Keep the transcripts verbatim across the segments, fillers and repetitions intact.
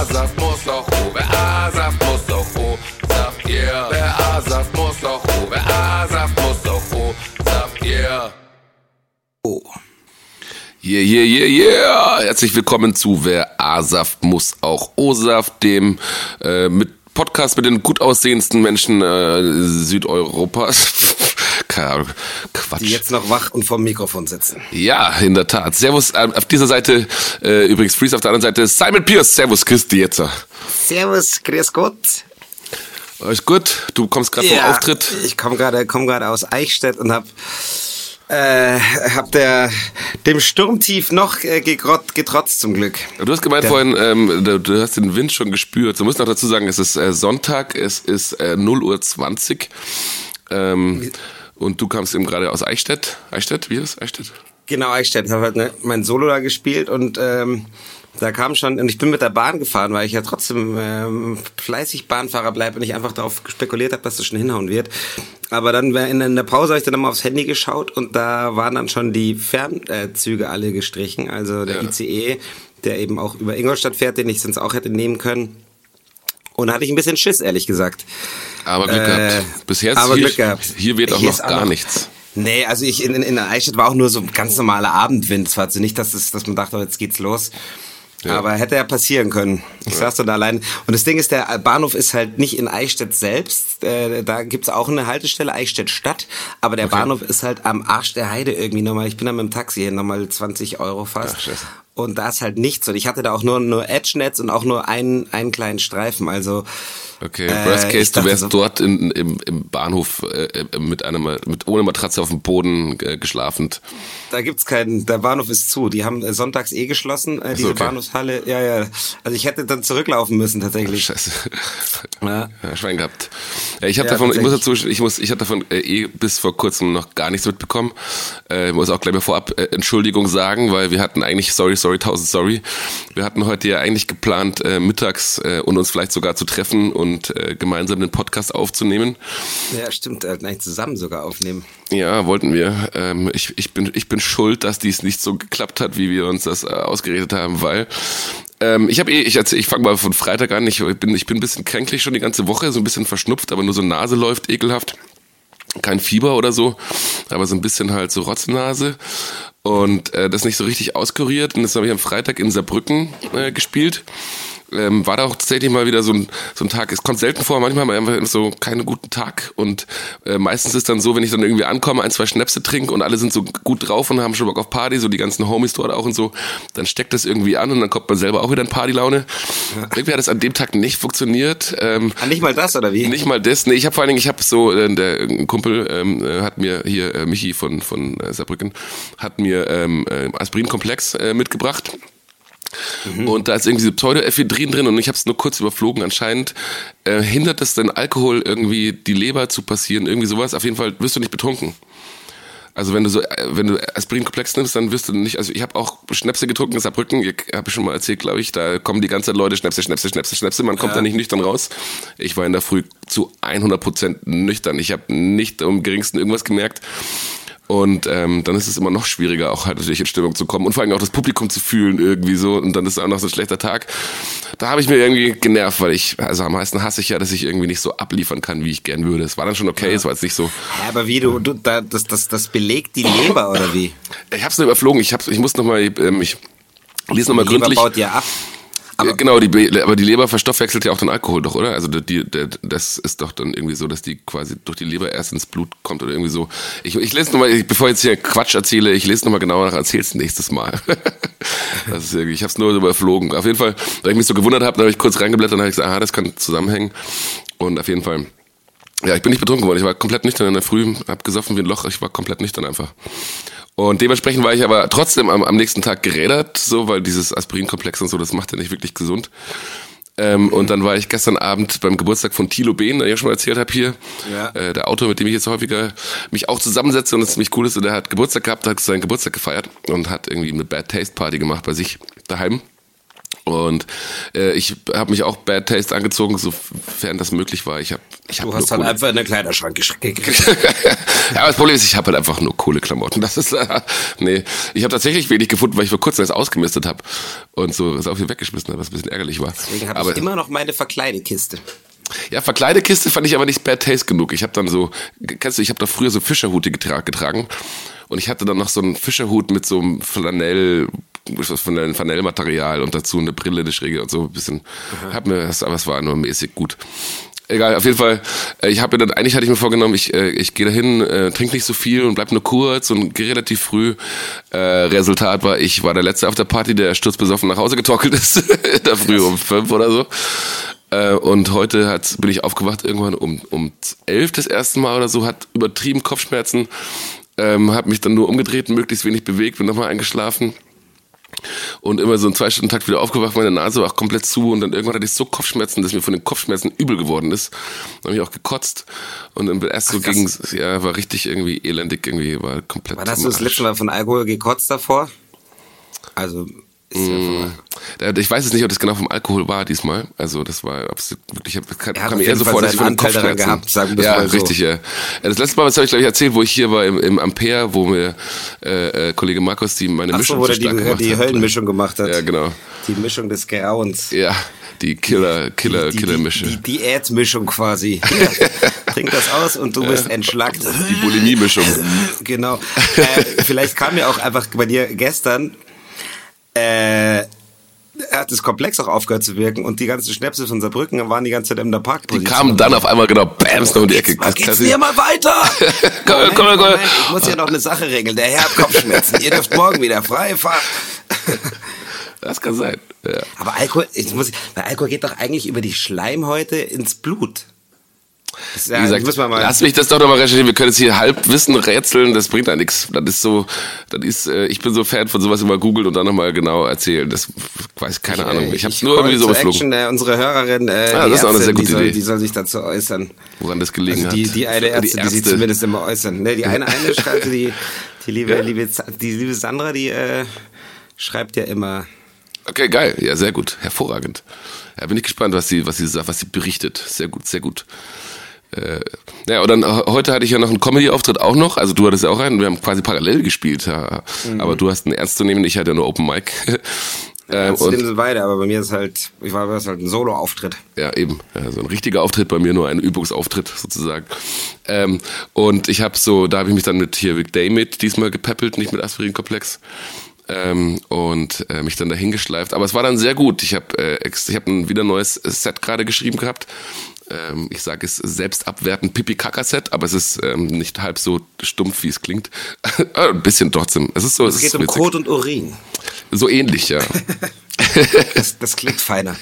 A-Saft muss auch O, wer A-Saft muss auch O-Saft, yeah. Wer A-Saft muss auch O, wer A-Saft muss auch O-Saft, yeah. Oh. Yeah, yeah, yeah, yeah. Herzlich willkommen zu Wer A-Saft muss auch O-Saft, dem äh, mit Podcast mit den gut aussehendsten Menschen äh, Südeuropas. Keine Ahnung, Quatsch. Die jetzt noch wach und vorm Mikrofon sitzen. Ja, in der Tat. Servus, äh, auf dieser Seite, äh, übrigens Freeze auf der anderen Seite, Simon Pierce. Servus, Christi jetzt. Servus, grüß Gott. Alles gut? Du kommst gerade ja, vom Auftritt? Ich komme gerade komm gerade aus Eichstätt und hab Äh, hab der dem Sturmtief noch äh, gegrott, getrotzt zum Glück. Du hast gemeint der, vorhin, ähm, du, du hast den Wind schon gespürt. Du musst noch dazu sagen, es ist äh, Sonntag, es ist äh, null Uhr zwanzig ähm, und du kamst eben gerade aus Eichstätt. Eichstätt, wie ist das? Eichstätt? Genau, Eichstätt. Ich habe halt ne, mein Solo da gespielt und ähm, da kam schon, und ich bin mit der Bahn gefahren, weil ich ja trotzdem ähm, fleißig Bahnfahrer bleibe und ich einfach darauf spekuliert habe, dass das schon hinhauen wird. Aber dann in, in der Pause habe ich dann nochmal aufs Handy geschaut und da waren dann schon die Fernzüge alle gestrichen. Also der ja. I C E, der eben auch über Ingolstadt fährt, den ich sonst auch hätte nehmen können. Und da hatte ich ein bisschen Schiss, ehrlich gesagt. Aber Glück äh, gehabt. Bisher aber hier, Glück gehabt. Hier wird auch hier noch gar noch nichts. Nee, also ich in, in, in der Eichstätt war auch nur so ein ganz normaler Abendwind. Es war also nicht, dass, es, dass man dachte, jetzt geht's los. Ja. Aber hätte ja passieren können. Ich ja. saß da allein. Und das Ding ist, der Bahnhof ist halt nicht in Eichstätt selbst. Äh, da gibt's auch eine Haltestelle, Eichstätt Stadt. Aber der okay. Bahnhof ist halt am Arsch der Heide irgendwie nochmal. Ich bin da mit dem Taxi hin, nochmal zwanzig Euro fast. Ach, und da ist halt nichts. Und ich hatte da auch nur, nur Edge-Netz und auch nur einen, einen kleinen Streifen. Also okay, worst case, du wärst so dort in, im, im Bahnhof äh, mit einer mit ohne Matratze auf dem Boden äh, geschlafen. Da gibt's keinen, der Bahnhof ist zu. Die haben äh, sonntags eh geschlossen, äh, diese okay. Bahnhofshalle. Ja, ja. Also ich hätte dann zurücklaufen müssen tatsächlich. Scheiße. Ja. Ja, Schwein gehabt. Ja, ich habe ja, davon, ich muss dazu, ich muss, ich hatte davon äh, eh bis vor kurzem noch gar nichts mitbekommen. Äh, ich muss auch gleich mal vorab äh, Entschuldigung sagen, weil wir hatten eigentlich, sorry, sorry, tausend sorry. Wir hatten heute ja eigentlich geplant, äh, mittags äh, und uns vielleicht sogar zu treffen und und äh, gemeinsam den Podcast aufzunehmen. Ja, stimmt, äh, eigentlich zusammen sogar aufnehmen. Ja, wollten wir. Ähm, ich, ich, bin, ich bin schuld, dass dies nicht so geklappt hat, wie wir uns das äh, ausgeredet haben, weil ähm, ich habe eh, ich, ich fange mal von Freitag an, ich bin, ich bin ein bisschen kränklich schon die ganze Woche, so ein bisschen verschnupft, aber nur so Nase läuft ekelhaft. Kein Fieber oder so, aber so ein bisschen halt so Rotznase und äh, das nicht so richtig auskuriert und das habe ich am Freitag in Saarbrücken äh, gespielt. Ähm, war da auch tatsächlich mal wieder so ein, so ein Tag, es kommt selten vor, manchmal haben wir einfach so keinen guten Tag und äh, meistens ist dann so, wenn ich dann irgendwie ankomme, ein, zwei Schnäpse trinke und alle sind so gut drauf und haben schon Bock auf Party, so die ganzen Homies dort auch und so, dann steckt das irgendwie an und dann kommt man selber auch wieder in Partylaune. Ja. Irgendwie hat es an dem Tag nicht funktioniert. Ähm, ah, nicht mal das, oder wie? Nicht mal das, nee, ich habe vor allen Dingen, ich habe so, äh, der ein Kumpel ähm, hat mir hier, äh, Michi von, von äh, Saarbrücken, hat mir ähm, äh, Aspirinkomplex äh, mitgebracht. Mhm. Und da ist irgendwie so Pseudoephedrin drin und ich habe es nur kurz überflogen. Anscheinend äh, hindert es dann Alkohol irgendwie die Leber zu passieren, irgendwie sowas. Auf jeden Fall wirst du nicht betrunken. Also wenn du so, wenn du Aspirinkomplex nimmst, dann wirst du nicht. Also ich habe auch Schnäpse getrunken in Saarbrücken. Habe ich schon mal erzählt, glaube ich. Da kommen die ganze Zeit Leute Schnäpse, Schnäpse, Schnäpse, Schnäpse. Man kommt ja. da nicht nüchtern raus. Ich war in der Früh zu hundert Prozent nüchtern. Ich habe nicht am geringsten irgendwas gemerkt. Und ähm, dann ist es immer noch schwieriger, auch halt natürlich in Stimmung zu kommen und vor allem auch das Publikum zu fühlen irgendwie so und dann ist es auch noch so ein schlechter Tag. Da habe ich mir irgendwie genervt, weil ich, also am meisten hasse ich ja, dass ich irgendwie nicht so abliefern kann, wie ich gern würde. Es war dann schon okay, ja. es war jetzt nicht so. Ja, aber wie, du, du da, das, das, das belegt die Leber oder wie? Ich hab's nur überflogen, ich, hab's, ich muss nochmal, ähm, ich lese nochmal gründlich. Die Leber baut ja ab. Aber genau, die, aber die Leber verstoffwechselt ja auch den Alkohol doch, oder? Also die, die, das ist doch dann irgendwie so, dass die quasi durch die Leber erst ins Blut kommt oder irgendwie so. Ich, ich lese nochmal, bevor ich jetzt hier Quatsch erzähle, ich lese nochmal genauer nach, erzähl's nächstes Mal. Das ist irgendwie, ich hab's nur überflogen. Auf jeden Fall, da ich mich so gewundert habe, da habe ich kurz reingeblättert und habe gesagt, aha, das kann zusammenhängen. Und auf jeden Fall, ja, ich bin nicht betrunken geworden. Ich war komplett nüchtern in der Früh, hab gesoffen wie ein Loch, ich war komplett nüchtern einfach. Und dementsprechend war ich aber trotzdem am, am nächsten Tag gerädert, so, weil dieses Aspirinkomplex und so, das macht ja nicht wirklich gesund. Ähm, und dann war ich gestern Abend beim Geburtstag von Thilo Behn, der ich ja schon mal erzählt habe hier, ja. äh, der Autor, mit dem ich jetzt häufiger mich auch zusammensetze und das ziemlich cool ist, und der hat Geburtstag gehabt, hat seinen Geburtstag gefeiert und hat irgendwie eine Bad Taste Party gemacht bei sich daheim. Und äh, ich habe mich auch Bad Taste angezogen, sofern das möglich war. Ich hab, ich hab du hast halt Kohle. Einfach in den Kleiderschrank geschickt. Ja, aber das Problem ist, ich habe halt einfach nur Kohleklamotten. Das ist, äh, nee, ich habe tatsächlich wenig gefunden, weil ich vor kurzem das ausgemistet habe und so sau viel weggeschmissen habe, was ein bisschen ärgerlich war. Deswegen habe ich immer noch meine Verkleidekiste. Ja, Verkleidekiste fand ich aber nicht Bad Taste genug. Ich habe dann so, kennst du, ich habe da früher so Fischerhute getragen und ich hatte dann noch so einen Fischerhut mit so einem Flanell, von einem Flanellmaterial und dazu eine Brille, eine Schräge und so ein bisschen. Mhm. Hab mir das, aber es war nur mäßig gut. Egal, auf jeden Fall, ich habe mir dann, eigentlich hatte ich mir vorgenommen, ich, ich gehe dahin, äh, trinke nicht so viel und bleib nur kurz und gehe relativ früh. Äh, Resultat war, ich war der Letzte auf der Party, der sturzbesoffen nach Hause getorkelt ist, in der Früh um fünf oder so. Äh, und heute hat, bin ich aufgewacht irgendwann um, um elf das erste Mal oder so, hat übertrieben Kopfschmerzen, ähm, habe mich dann nur umgedreht, möglichst wenig bewegt, bin nochmal eingeschlafen. Und immer so einen zwei Stunden Takt wieder aufgewacht, meine Nase war auch komplett zu und dann irgendwann hatte ich so Kopfschmerzen, dass mir von den Kopfschmerzen übel geworden ist. Dann habe ich auch gekotzt und dann erst so ging es, ja, war richtig irgendwie elendig, irgendwie war komplett. Wann hast du das letzte Mal von Alkohol gekotzt davor? Also ist mmh. ja ich weiß jetzt nicht, ob das genau vom Alkohol war diesmal. Also das war absolut wirklich, ich kam, kam mir eher so vor, dass ich von den Kopfschmerzen gehabt, sagen wir ja, mal so. Richtig, ja. Das letzte Mal, das habe ich glaube ich erzählt, wo ich hier war im, im Ampere, wo mir äh, Kollege Markus die meine Ach Mischung so, wo der die, die Höllenmischung gemacht hat. Ja, genau. Die Mischung des Grauens. Ja, die Killer, Killer, die, die, Killer-Mische. Die, die Diätmischung quasi. Trink das aus und du bist entschlackt. Die Bulimie-Mischung. Genau. Äh, vielleicht kam ja auch einfach bei dir gestern äh, er hat das Komplex auch aufgehört zu wirken und die ganzen Schnäpse von Saarbrücken waren die ganze Zeit in der Parkposition. Die kamen dann auf einmal genau, bams, noch um die Ecke. Was geht's hier mal weiter? komm, Moment, komm, komm, komm. Ich muss ja noch eine Sache regeln. Der Herr hat Kopfschmerzen. Ihr dürft morgen wieder frei fahren. Das kann sein. Ja. Aber Alkohol, ich muss, weil Alkohol geht doch eigentlich über die Schleimhäute ins Blut. Das, ja, wie gesagt, muss man mal lass mich das doch nochmal recherchieren. Wir können jetzt hier Halbwissen rätseln, das bringt da nichts. Das ist so, das ist, äh, ich bin so Fan von sowas immer googeln und dann nochmal genau erzählen. Das weiß keine ich, Ahnung. Ich, ich hab's nur irgendwie so geflogen. Äh, unsere Hörerin, äh, ah, das ist auch eine sehr gute die soll, Idee. Die soll sich dazu äußern. Woran das gelegen also die, hat. Die eine Ärzte, die, die sich zumindest immer äußern. Ne, die eine, eine schreibt, die, die liebe, ja. liebe, die liebe Sandra, die äh, schreibt ja immer. Okay, geil. Ja, sehr gut. Hervorragend. Ja, bin ich gespannt, was sie, was sie sagt, was sie berichtet. Sehr gut, sehr gut. Äh, ja, und dann heute hatte ich ja noch einen Comedy-Auftritt auch noch, also du hattest ja auch einen, wir haben quasi parallel gespielt, ja. Mhm. Aber du hast einen ernst zu nehmen, ich hatte ja nur Open Mic. Ja, ähm, und sind beide, aber bei mir ist halt, ich war das halt ein Solo-Auftritt. Ja, eben, ja, so ein richtiger Auftritt, bei mir nur ein Übungsauftritt sozusagen. Ähm, und ich habe so, da habe ich mich dann mit hier Vic Day mit diesmal gepäppelt, nicht mit Aspirin-Komplex. Ähm, und äh, mich dann dahin geschleift. Aber es war dann sehr gut. Ich habe äh, ich hab ein wieder neues Set gerade geschrieben gehabt. Ähm, ich sage es selbstabwertend Pipi-Kaka-Set, aber es ist ähm, nicht halb so stumpf, wie es klingt. Ein bisschen trotzdem. Es ist so. Es, es geht um witzig. Kot und Urin. So ähnlich, ja. Das, das klingt feiner.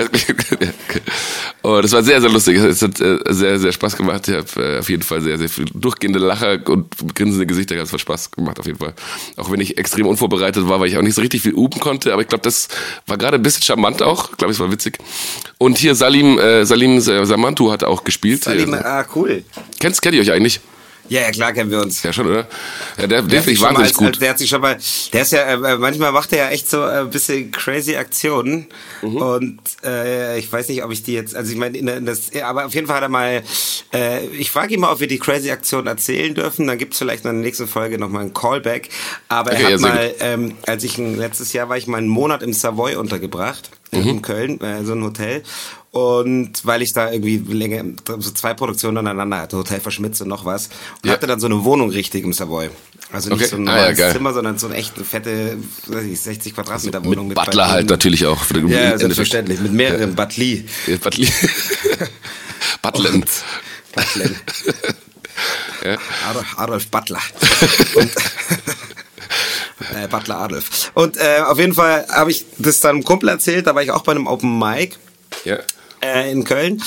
Oh, das war sehr, sehr lustig. Es hat äh, sehr, sehr Spaß gemacht. Ich habe äh, auf jeden Fall sehr, sehr viel durchgehende Lacher und grinsende Gesichter. Es hat Spaß gemacht auf jeden Fall. Auch wenn ich extrem unvorbereitet war, weil ich auch nicht so richtig viel üben konnte. Aber ich glaube, das war gerade ein bisschen charmant auch. Ich glaube, es war witzig. Und hier Salim, äh, Salim Samantu hat auch gespielt. Salim, ah, cool. Kennst, kennt ihr euch eigentlich? Ja, ja, klar kennen wir uns. Ja, schon, oder? Ja, der, der finde ich wahnsinnig als, gut. Als, der hat sich schon mal, der ist ja, äh, manchmal macht er ja echt so ein äh, bisschen crazy Aktionen. Mhm. Und äh, ich weiß nicht, ob ich die jetzt, also ich meine, das, aber auf jeden Fall hat er mal, äh, ich frage ihn mal, ob wir die crazy Aktion erzählen dürfen. Dann gibt's vielleicht in der nächsten Folge nochmal einen Callback. Aber okay, er hat ja, mal, ähm, als ich ein, letztes Jahr war ich mal einen Monat im Savoy untergebracht, mhm. in Köln, äh, so ein Hotel. Und weil ich da irgendwie länger, so zwei Produktionen aneinander hatte, Hotel Verschmitz und noch was, und ja. hatte dann so eine Wohnung richtig im Savoy. Also nicht okay. so ein normales ah, ja, Zimmer, sondern so eine echt fette, weiß ich, sechzig Quadratmeter also Wohnung. Mit, mit Butler halt natürlich auch. Für den ja, selbstverständlich. Mit mehreren ja. Butli. Ja, Butli. Butlen. Butlen. Ja. Adolf, Adolf Butler. Und äh, Butler Adolf. Und äh, auf jeden Fall habe ich das dann einem Kumpel erzählt, da war ich auch bei einem Open Mic. Ja. Äh, in Köln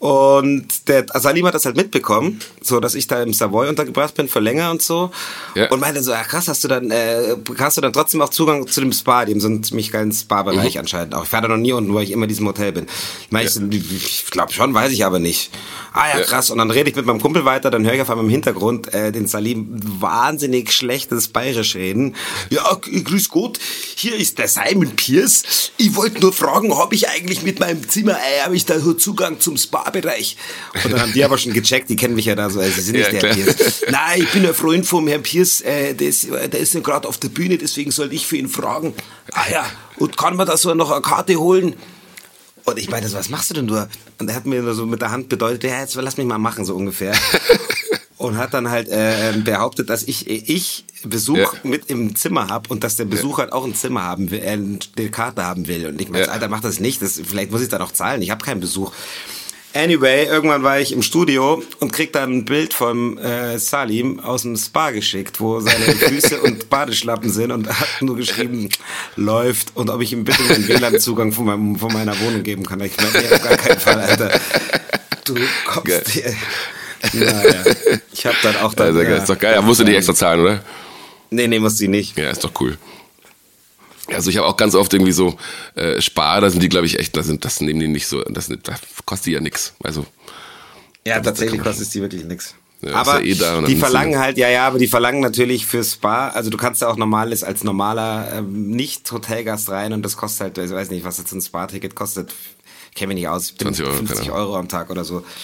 Und der Salim hat das halt mitbekommen, so dass ich da im Savoy untergebracht bin für länger und so. Ja. Und meinte so, ja krass, hast du dann äh, hast du dann trotzdem auch Zugang zu dem Spa, die haben so einen ziemlich geilen Spa-Bereich mhm. anscheinend auch. Ich fahre da noch nie unten, weil ich immer in diesem Hotel bin. Ich meine, ja. ich, ich glaube schon, weiß ich aber nicht. Ah ja, krass. Und dann rede ich mit meinem Kumpel weiter, dann höre ich auf einmal im Hintergrund äh, den Salim wahnsinnig schlechtes Bayerisch reden. Ja, grüß Gott, hier ist der Simon Pierce. Ich wollte nur fragen, habe ich eigentlich mit meinem Zimmer, äh, habe ich da so Zugang zum Spa-Bereich? Und dann haben die aber schon gecheckt, die kennen mich ja da so, also sie sind nicht ja, der Herr Pierce. Nein, ich bin ein Freund vom Herrn Pierce, äh, der ist, der ist ja gerade auf der Bühne, deswegen sollte ich für ihn fragen. Ah ja, und kann man da so noch eine Karte holen? Und ich meinte so, was machst du denn nur? Und er hat mir nur so mit der Hand bedeutet, ja, jetzt lass mich mal machen, so ungefähr. Und hat dann halt äh, behauptet, dass ich ich Besuch ja. mit im Zimmer habe und dass der Besuch ja. halt auch ein Zimmer haben will, äh, eine Karte haben will. Und ich meinte, ja. Alter, mach das nicht, das, vielleicht muss ich da noch zahlen, ich habe keinen Besuch. Anyway, irgendwann war ich im Studio und krieg dann ein Bild von äh, Salim aus dem Spa geschickt, wo seine Füße und Badeschlappen sind und hat nur geschrieben, läuft und ob ich ihm bitte einen W L A N-Zugang von, meinem, von meiner Wohnung geben kann. Ich meine, nee, auf gar keinen Fall, Alter. Du kommst dir... Naja, ich hab dann auch... Dann, also, ja, ist doch geil, aber musst du nicht extra zahlen, oder? Nee, nee, musst du nicht. Ja, ist doch cool. Also ich habe auch ganz oft irgendwie so äh, Spar, da sind die, glaube ich, echt, das, sind, das nehmen die nicht so, das, das kostet die ja nix. Also, ja, tatsächlich kostet die wirklich nix. Ja, aber ja eh da die verlangen halt, ja, ja, aber die verlangen natürlich für Spa, also du kannst ja auch normales, als normaler ähm, Nicht-Hotelgast rein und das kostet halt, ich weiß nicht, was jetzt ein Spa-Ticket kostet, ich kenne mich nicht aus, zwanzig Euro, fünfzig Euro am Tag oder so.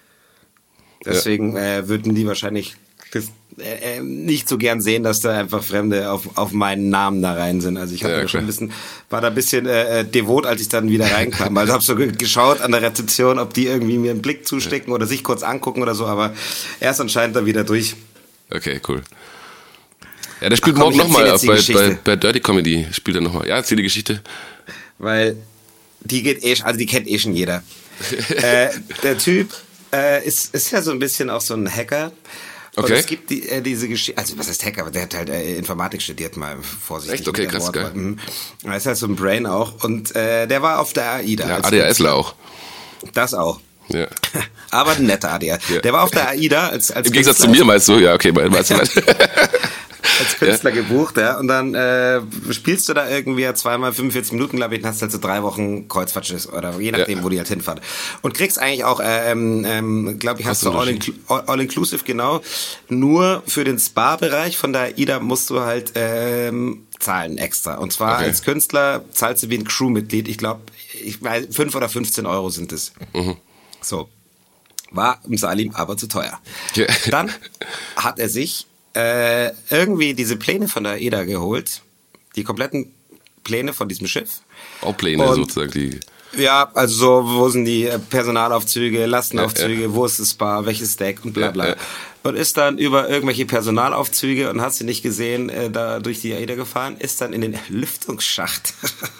Deswegen ja. äh, würden die wahrscheinlich das, äh, nicht so gern sehen, dass da einfach Fremde auf, auf meinen Namen da rein sind. Also ich hatte ja, da schon ein bisschen, war da ein bisschen äh, devot, als ich dann wieder reinkam. Also habe so geschaut an der Rezeption, ob die irgendwie mir einen Blick zustecken oder sich kurz angucken oder so, aber er ist anscheinend da wieder durch. Okay, cool. Ja, der spielt Ach, komm, morgen nochmal bei, bei, bei Dirty Comedy. Spielt er nochmal. Ja, erzähl die Geschichte. Weil die geht eh, also die kennt eh schon jeder. äh, der Typ äh, ist, ist ja so ein bisschen auch so ein Hacker. Okay. Und es gibt die, äh, diese Geschichte, also was heißt Hacker, aber der hat halt äh, Informatik studiert, mal vorsichtig. Echt? Okay, krass, geil. Er ist halt so ein Brain auch und äh, der war auf der AIDA. Ja, ADHSler auch. Das auch. Ja. Aber ein netter A D H. Ja. Der war auf der AIDA als, als Im Gegensatz zu mir meinst du? Ja, okay, meinst du halt. Als Künstler ja. gebucht, ja. Und dann äh, spielst du da irgendwie zweimal fünfundvierzig Minuten, glaube ich, und hast halt so drei Wochen Kreuzfahrtschiff oder je nachdem, ja. wo die halt hinfahren. Und kriegst eigentlich auch, ähm, ähm, glaube ich, hast du All-Inclusive, all genau. Nur für den Spa-Bereich von der AIDA musst du halt ähm, zahlen extra. Und zwar okay. als Künstler zahlst du wie ein Crewmitglied. Ich glaube, ich weiß, fünf oder fünfzehn Euro sind es. Mhm. So. War im Salim aber zu teuer. Ja. Dann hat er sich Äh, irgendwie diese Pläne von der AIDA geholt, die kompletten Pläne von diesem Schiff. Auch Pläne und, sozusagen, die... Ja, also so, wo sind die Personalaufzüge, Lastenaufzüge, ja, ja. wo ist das Bar, welches Deck und bla bla. Ja, ja. Und ist dann über irgendwelche Personalaufzüge und hast du nicht gesehen, äh, da durch die AIDA gefahren, ist dann in den Lüftungsschacht.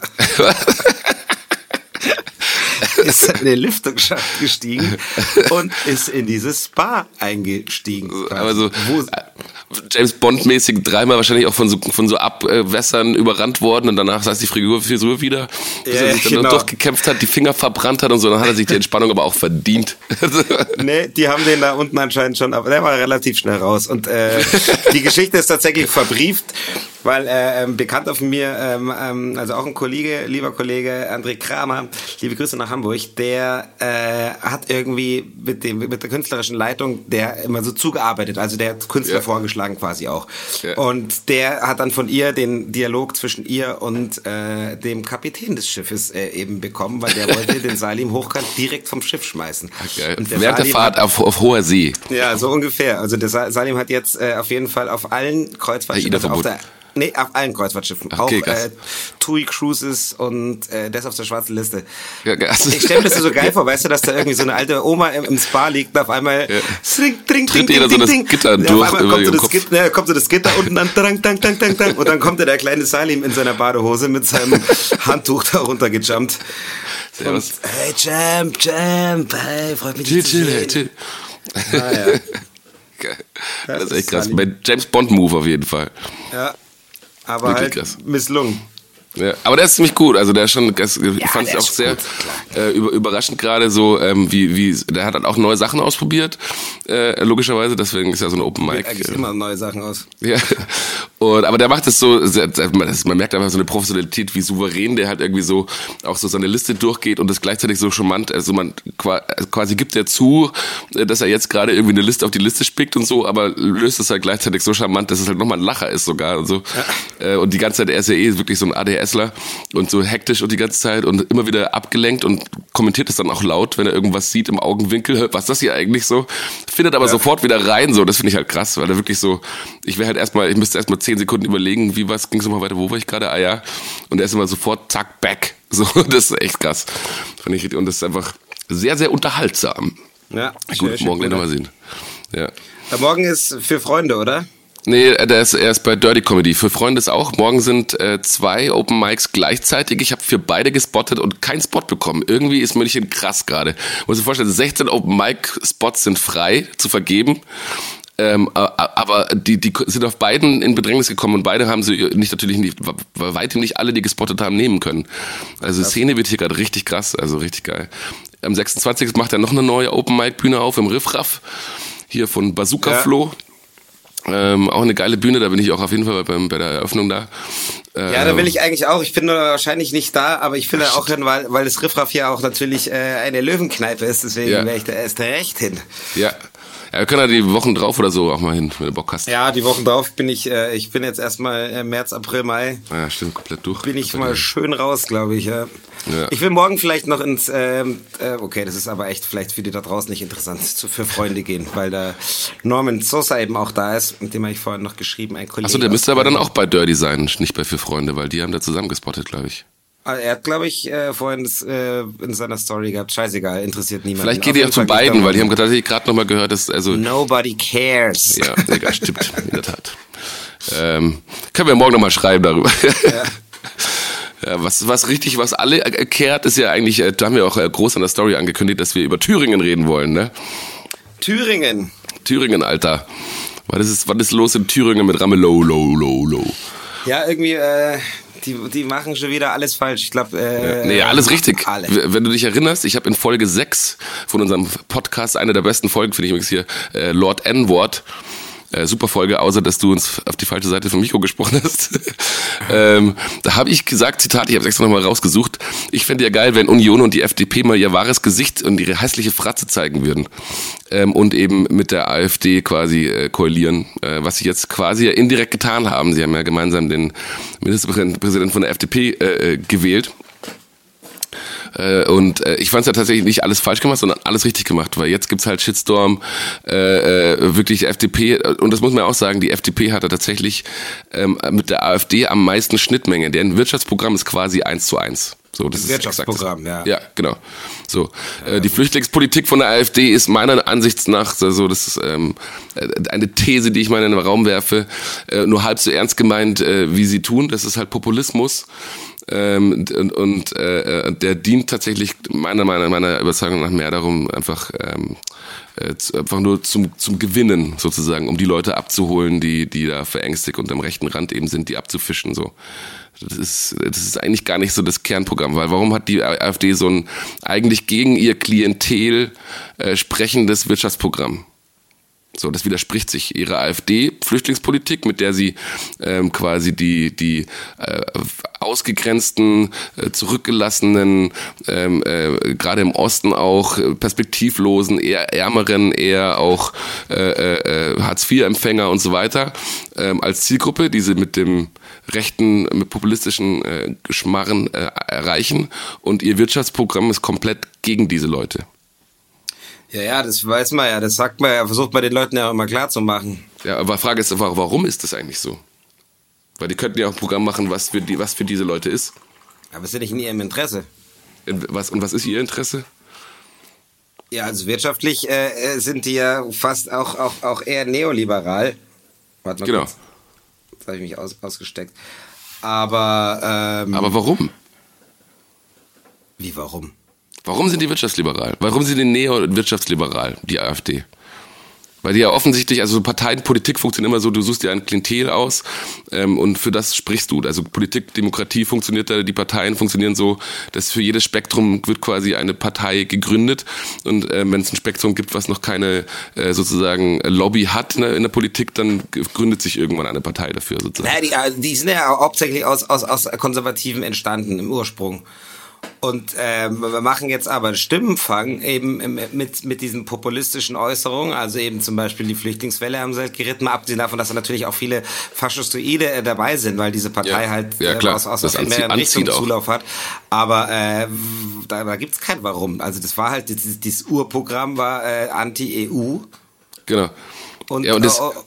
ist in den Lüftungsschacht gestiegen und ist in dieses Spa eingestiegen. Aber so Wo, James Bond-mäßig dreimal wahrscheinlich auch von so, von so Abwässern überrannt worden und danach saß die Frisur wieder, bis ja, er sich dann genau. durchgekämpft hat, die Finger verbrannt hat und so, dann hat er sich die Entspannung aber auch verdient. Nee, die haben den da unten anscheinend schon, aber der war relativ schnell raus und äh, die Geschichte ist tatsächlich verbrieft, weil äh, ein Bekannter von mir, ähm, also auch ein Kollege, lieber Kollege André Kramer, liebe Grüße nach Hamburg, der äh, hat irgendwie mit dem mit der künstlerischen Leitung, der immer so zugearbeitet, also der hat Künstler ja. vorgeschlagen quasi auch. Ja. Und der hat dann von ihr den Dialog zwischen ihr und äh, dem Kapitän des Schiffes äh, eben bekommen, weil der wollte den Salim hochkant direkt vom Schiff schmeißen. Okay. Und der Während Salim der Fahrt hat, auf, auf hoher See. Ja, so ungefähr. Also der Salim hat jetzt äh, auf jeden Fall auf allen Kreuzfahrtschiffen, also auf der Nee, auf allen Kreuzfahrtschiffen. Okay, auch äh, TUI Cruises und äh, das auf der schwarzen Liste. Ja, also ich stelle mir das so geil vor, weißt du, dass da irgendwie so eine alte Oma im, im Spa liegt und auf einmal ja. trink, trink, tritt trink, jeder trink, so trink, das Gitter ja, durch auf einmal über kommt so, das Kopf. Gitter, ja, kommt so das Gitter unten dann dang, dang, dang, dang, dang, und dann kommt der kleine Salim in seiner Badehose mit seinem Handtuch da runtergejumpt. Servus. Und, hey, Champ, Champ, hey, freut mich, chill, chill, hey, chill. Ah, ja. Geil. Das, das ist echt krass. Bei James Bond Move auf jeden Fall. Ja. Aber wirklich halt krass. Misslungen. Ja, aber der ist ziemlich gut, also der ist schon, das Ja, fand ich der auch ist sehr gut, äh, über, überraschend gerade so, ähm, wie, wie, der hat dann auch neue Sachen ausprobiert, äh, logischerweise, deswegen ist ja so ein Open Mic. Eigentlich äh, immer neue Sachen aus. Ja, und, aber der macht es so, sehr, man, man merkt einfach so eine Professionalität, wie souverän der halt irgendwie so auch so seine Liste durchgeht und das gleichzeitig so charmant, also man quasi gibt er zu, dass er jetzt gerade irgendwie eine Liste auf die Liste spickt und so, aber löst es halt gleichzeitig so charmant, dass es halt nochmal ein Lacher ist sogar und so. Ja. Und die ganze Zeit, er ist ja eh wirklich so ein ADSler und so hektisch und die ganze Zeit und immer wieder abgelenkt und kommentiert es dann auch laut, wenn er irgendwas sieht im Augenwinkel, was ist das hier eigentlich so? Findet aber ja. sofort wieder rein, so, das finde ich halt krass, weil er wirklich so, ich wäre halt erstmal, ich müsste erstmal zehn Sekunden überlegen, wie was, ging es nochmal weiter, wo war ich gerade, ah ja, und er ist immer sofort, zack, back, so, das ist echt krass, finde ich, und das ist einfach sehr, sehr unterhaltsam. Ja, gut, schön, morgen lernen wir mal sehen. Ja. Der Morgen ist für Freunde, oder? Nee, der ist, er ist bei Dirty Comedy. Für Freunde ist auch. Morgen sind äh, zwei Open Mics gleichzeitig. Ich habe für beide gespottet und keinen Spot bekommen. Irgendwie ist München krass gerade. Muss dir vorstellen, sechzehn Open Mic Spots sind frei zu vergeben. Ähm, aber die, die sind auf beiden in Bedrängnis gekommen und beide haben sie nicht natürlich nicht, bei weitem nicht alle, die gespottet haben, nehmen können. Also die Szene wird hier gerade richtig krass, also richtig geil. Am sechsundzwanzigsten macht er noch eine neue Open Mic Bühne auf im Riffraff. Hier von Bazooka ja. Flo. Ähm, auch eine geile Bühne, da bin ich auch auf jeden Fall bei, bei der Eröffnung da. Ähm, ja, da will ich eigentlich auch. Ich bin nur wahrscheinlich nicht da, aber ich will da auch hin, weil, weil das Riffraff hier auch natürlich äh, eine Löwenkneipe ist, deswegen ja. wäre ich da erst recht hin. Ja. Ja, wir können ja die Wochen drauf oder so auch mal hin, wenn du Bock hast. Ja, die Wochen drauf bin ich, äh, ich bin jetzt erstmal äh, März, April, Mai. Ja, stimmt, komplett durch. Bin ich mal schön raus, glaube ich, ja. ja. Ich will morgen vielleicht noch ins, ähm, äh, okay, das ist aber echt vielleicht für die da draußen nicht interessant, zu, für Freunde gehen, weil da Norman Sosa eben auch da ist, mit dem habe ich vorhin noch geschrieben, ein Kollege. Achso, der müsste aber dann auch bei Dirty sein, nicht bei Für Freunde, weil die haben da zusammen gespottet, glaube ich. Er hat, glaube ich, äh, vorhin das, äh, in seiner Story gehabt. Scheißegal, interessiert niemanden. Vielleicht geht ihr auch zu beiden, weil die haben tatsächlich gerade nochmal gehört, dass also Nobody cares. Ja, egal, stimmt, in der Tat. Ähm, können wir morgen nochmal schreiben darüber. Ja. Ja, was, was richtig, was alle kehrt, ist ja eigentlich, da haben wir auch groß an der Story angekündigt, dass wir über Thüringen reden wollen, ne? Thüringen. Thüringen, Alter. Was ist, was ist los in Thüringen mit Ramelow, low, low, low? Ja, irgendwie, äh, Die, die machen schon wieder alles falsch. Ich glaube, äh, ja, nee, alles richtig. Alle. Wenn du dich erinnerst, ich habe in Folge sechs von unserem Podcast, eine der besten Folgen, finde ich übrigens hier, äh, Lord N-Wort, äh, super Folge, außer dass du uns auf die falsche Seite vom Mikro gesprochen hast. ähm, da habe ich gesagt, Zitat, ich habe es extra nochmal rausgesucht, ich fände ja geil, wenn Union und die F D P mal ihr wahres Gesicht und ihre hässliche Fratze zeigen würden. Ähm, und eben mit der AfD quasi äh, koalieren, äh, was sie jetzt quasi ja indirekt getan haben. Sie haben ja gemeinsam den Ministerpräsidenten von der F D P äh, gewählt. Äh, und äh, ich fand es ja tatsächlich nicht alles falsch gemacht, sondern alles richtig gemacht, weil jetzt gibt's halt Shitstorm, äh, äh, wirklich F D P, und das muss man auch sagen, die F D P hatte tatsächlich ähm, mit der AfD am meisten Schnittmenge, deren Wirtschaftsprogramm ist quasi eins zu eins. So, das, das ist Wirtschaftsprogramm, ja. Ja, genau. So, äh, die Flüchtlingspolitik von der AfD ist meiner Ansicht nach so, also das ist ähm, eine These, die ich mal in den Raum werfe, äh, nur halb so ernst gemeint, äh, wie sie tun. Das ist halt Populismus. Ähm, und und äh, der dient tatsächlich meiner meiner meiner Überzeugung nach mehr darum, einfach ähm, äh, einfach nur zum zum Gewinnen sozusagen, um die Leute abzuholen, die die da verängstigt und am rechten Rand eben sind, die abzufischen so. Das ist das ist eigentlich gar nicht so das Kernprogramm, weil warum hat die AfD so ein eigentlich gegen ihr Klientel äh, sprechendes Wirtschaftsprogramm? So, das widerspricht sich ihrer AfD-Flüchtlingspolitik, mit der sie ähm, quasi die die äh, ausgegrenzten, äh, zurückgelassenen, ähm, äh, gerade im Osten auch äh, perspektivlosen, eher ärmeren, eher auch äh, äh, Hartz-vier-Empfänger und so weiter ähm, als Zielgruppe, die sie mit dem rechten, mit populistischen äh, Geschmarren äh, erreichen. Und ihr Wirtschaftsprogramm ist komplett gegen diese Leute. Ja, ja, das weiß man ja, das sagt man ja, versucht man den Leuten ja auch immer klar zu machen. Ja, aber die Frage ist einfach, warum ist das eigentlich so? Weil die könnten ja auch ein Programm machen, was für die, was für diese Leute ist. Aber es ist ja nicht in ihrem Interesse. In, was, und was ist ihr Interesse? Ja, also wirtschaftlich äh, sind die ja fast auch, auch, auch eher neoliberal. Warte mal genau. kurz. Jetzt habe ich mich aus, ausgesteckt. Aber, ähm, Aber warum? Wie, warum? Warum sind die wirtschaftsliberal? Warum sind die neo-wirtschaftsliberal, die AfD? Weil die ja offensichtlich, also Parteienpolitik funktioniert immer so, du suchst dir ein Klientel aus ähm, und für das sprichst du. Also Politik, Demokratie funktioniert da, die Parteien funktionieren so, dass für jedes Spektrum wird quasi eine Partei gegründet und äh, wenn es ein Spektrum gibt, was noch keine äh, sozusagen Lobby hat ne, in der Politik, dann gründet sich irgendwann eine Partei dafür sozusagen. Naja, die, die sind ja hauptsächlich aus, aus, aus Konservativen entstanden im Ursprung. Und äh, wir machen jetzt aber Stimmenfang eben mit mit diesen populistischen Äußerungen, also eben zum Beispiel die Flüchtlingswelle haben sie halt geritten, mal abgesehen davon, dass da natürlich auch viele Faschistoide äh, dabei sind, weil diese Partei ja, halt ja, klar. Äh, aus, aus, aus mehreren Richtungen Zulauf hat. Aber äh, da, da gibt's kein Warum. Also das war halt, dieses, dieses Urprogramm war äh, Anti-E U. Genau. Und, ja, und das... Oh, oh,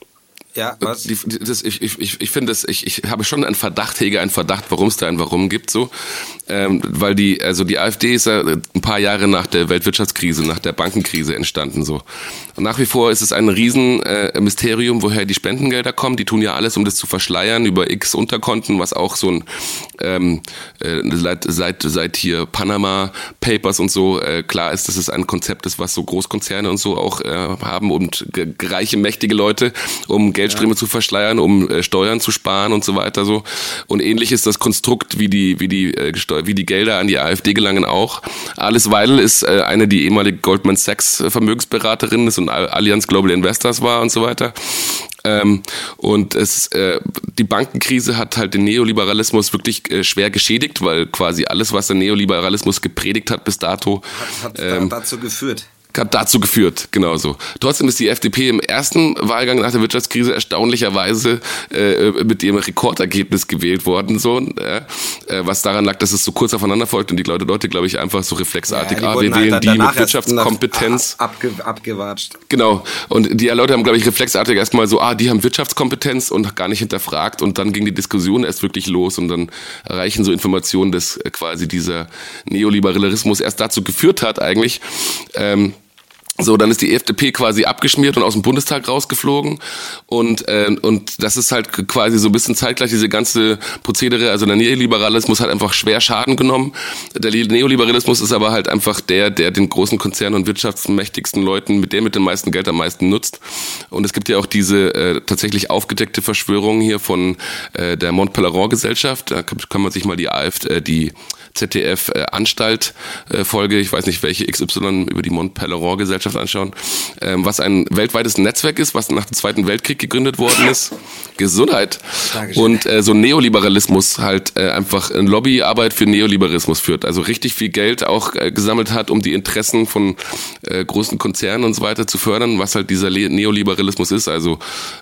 Ja, was? Die, das, ich ich, ich, ich finde, ich, ich habe schon einen Verdacht, hege einen Verdacht, warum es da ein Warum gibt, so, ähm, weil die, also die AfD ist ja ein paar Jahre nach der Weltwirtschaftskrise, nach der Bankenkrise entstanden, so. Und nach wie vor ist es ein riesen äh, Mysterium, woher die Spendengelder kommen. Die tun ja alles, um das zu verschleiern über X Unterkonten, was auch so ein ähm, äh, seit seit seit hier Panama Papers und so äh, klar ist, dass es ein Konzept ist, was so Großkonzerne und so auch äh, haben und ge- reiche mächtige Leute, um Geld Geldströme ja. zu verschleiern, um äh, Steuern zu sparen und so weiter so. Und ähnlich ist das Konstrukt, wie die wie die äh, wie die Gelder an die AfD gelangen auch. Alice Weidel ist äh, eine, die ehemalige Goldman Sachs Vermögensberaterin ist und Allianz Global Investors war und so weiter. Ähm, und es äh, die Bankenkrise hat halt den Neoliberalismus wirklich äh, schwer geschädigt, weil quasi alles, was der Neoliberalismus gepredigt hat bis dato, hat, hat ähm, dazu geführt. hat dazu geführt, genauso. Trotzdem ist die F D P im ersten Wahlgang nach der Wirtschaftskrise erstaunlicherweise äh, mit ihrem Rekordergebnis gewählt worden, so, äh, was daran lag, dass es so kurz aufeinander folgt und die Leute, Leute glaube ich, einfach so reflexartig, ja, ah, wir wählen halt die mit Wirtschaftskompetenz. Abge, abgewatscht. Genau. Und die Leute haben, glaube ich, reflexartig erstmal so, ah, die haben Wirtschaftskompetenz und gar nicht hinterfragt und dann ging die Diskussion erst wirklich los und dann erreichen so Informationen, dass quasi dieser Neoliberalismus erst dazu geführt hat eigentlich, ähm, so, dann ist die F D P quasi abgeschmiert und aus dem Bundestag rausgeflogen und äh, und das ist halt quasi so ein bisschen zeitgleich diese ganze Prozedere, also der Neoliberalismus hat einfach schwer Schaden genommen. Der Neoliberalismus ist aber halt einfach der, der den großen Konzernen und wirtschaftsmächtigsten Leuten, mit der mit dem meisten Geld am meisten nutzt. Und es gibt ja auch diese äh, tatsächlich aufgedeckte Verschwörung hier von äh, der Mont Pelerin Gesellschaft, da kann, kann man sich mal die AfD, äh, die Z D F-Anstalt-Folge, ich weiß nicht welche, X Y über die Mont Pelerin Gesellschaft anschauen, ähm, was ein weltweites Netzwerk ist, was nach dem Zweiten Weltkrieg gegründet worden ist. Gesundheit. Dankeschön. Und äh, so Neoliberalismus halt äh, einfach eine Lobbyarbeit für Neoliberalismus führt. Also richtig viel Geld auch äh, gesammelt hat, um die Interessen von äh, großen Konzernen und so weiter zu fördern, was halt dieser Le- Neoliberalismus ist, also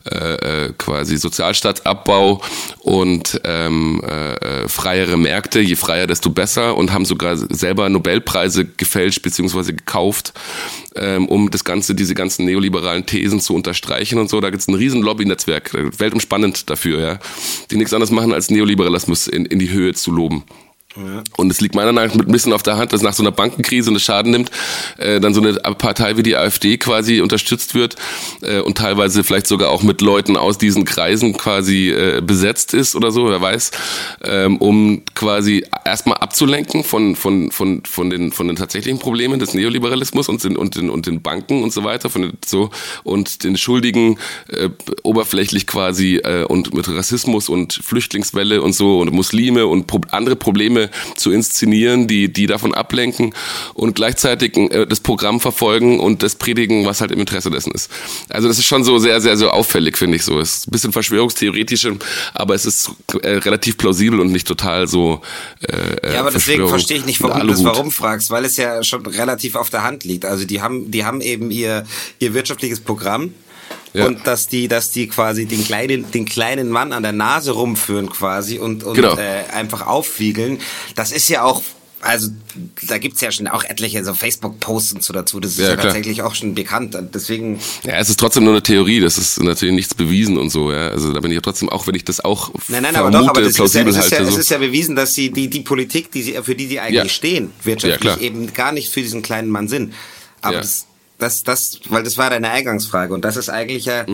äh, äh, quasi Sozialstaatsabbau und ähm, äh, freiere Märkte. Je freier, desto besser. Besser und haben sogar selber Nobelpreise gefälscht bzw. gekauft, ähm, um das Ganze, diese ganzen neoliberalen Thesen zu unterstreichen und so. Da gibt es ein riesen Lobby-Netzwerk, weltumspannend dafür, ja, die nichts anderes machen, als Neoliberalismus in, in die Höhe zu loben. Ja. Und es liegt meiner Meinung nach ein bisschen auf der Hand, dass nach so einer Bankenkrise eine Schaden nimmt, äh, dann so eine Partei wie die AfD quasi unterstützt wird äh, und teilweise vielleicht sogar auch mit Leuten aus diesen Kreisen quasi äh, besetzt ist oder so, wer weiß, ähm, um quasi erstmal abzulenken von von von von den von den tatsächlichen Problemen des Neoliberalismus und den und den und den Banken und so weiter, von den, so und den Schuldigen äh, oberflächlich quasi äh, und mit Rassismus und Flüchtlingswelle und so und Muslime und pro- andere Probleme zu inszenieren, die die davon ablenken und gleichzeitig äh, das Programm verfolgen und das predigen, was halt im Interesse dessen ist. Also das ist schon so sehr, sehr, sehr auffällig, finde ich so. Es ist ein bisschen verschwörungstheoretisch, aber es ist äh, relativ plausibel und nicht total so äh, Ja, aber deswegen verstehe ich nicht, warum du das Warum fragst, weil es ja schon relativ auf der Hand liegt. Also die haben, die haben eben ihr, ihr wirtschaftliches Programm. Ja. Und dass die, dass die quasi den kleinen, den kleinen Mann an der Nase rumführen quasi und, und genau. äh, einfach aufwiegeln. Das ist ja auch, also da gibt's ja schon auch etliche so Facebook-Posts und so dazu. Das ist ja, ja tatsächlich auch schon bekannt. Deswegen. Ja, es ist trotzdem nur eine Theorie. Das ist natürlich nichts bewiesen und so. Ja, also da bin ich ja trotzdem, auch wenn ich das auch nein, nein, vermute, aber doch, aber das plausibel ist ja, es halte. Ist ja, so. Es ist ja bewiesen, dass sie die die Politik, die sie für die sie eigentlich ja. stehen, wirtschaftlich ja, eben gar nicht für diesen kleinen Mann sind. Aber ja. das Das, das, weil das war deine Eingangsfrage und das ist eigentlich ja, mhm.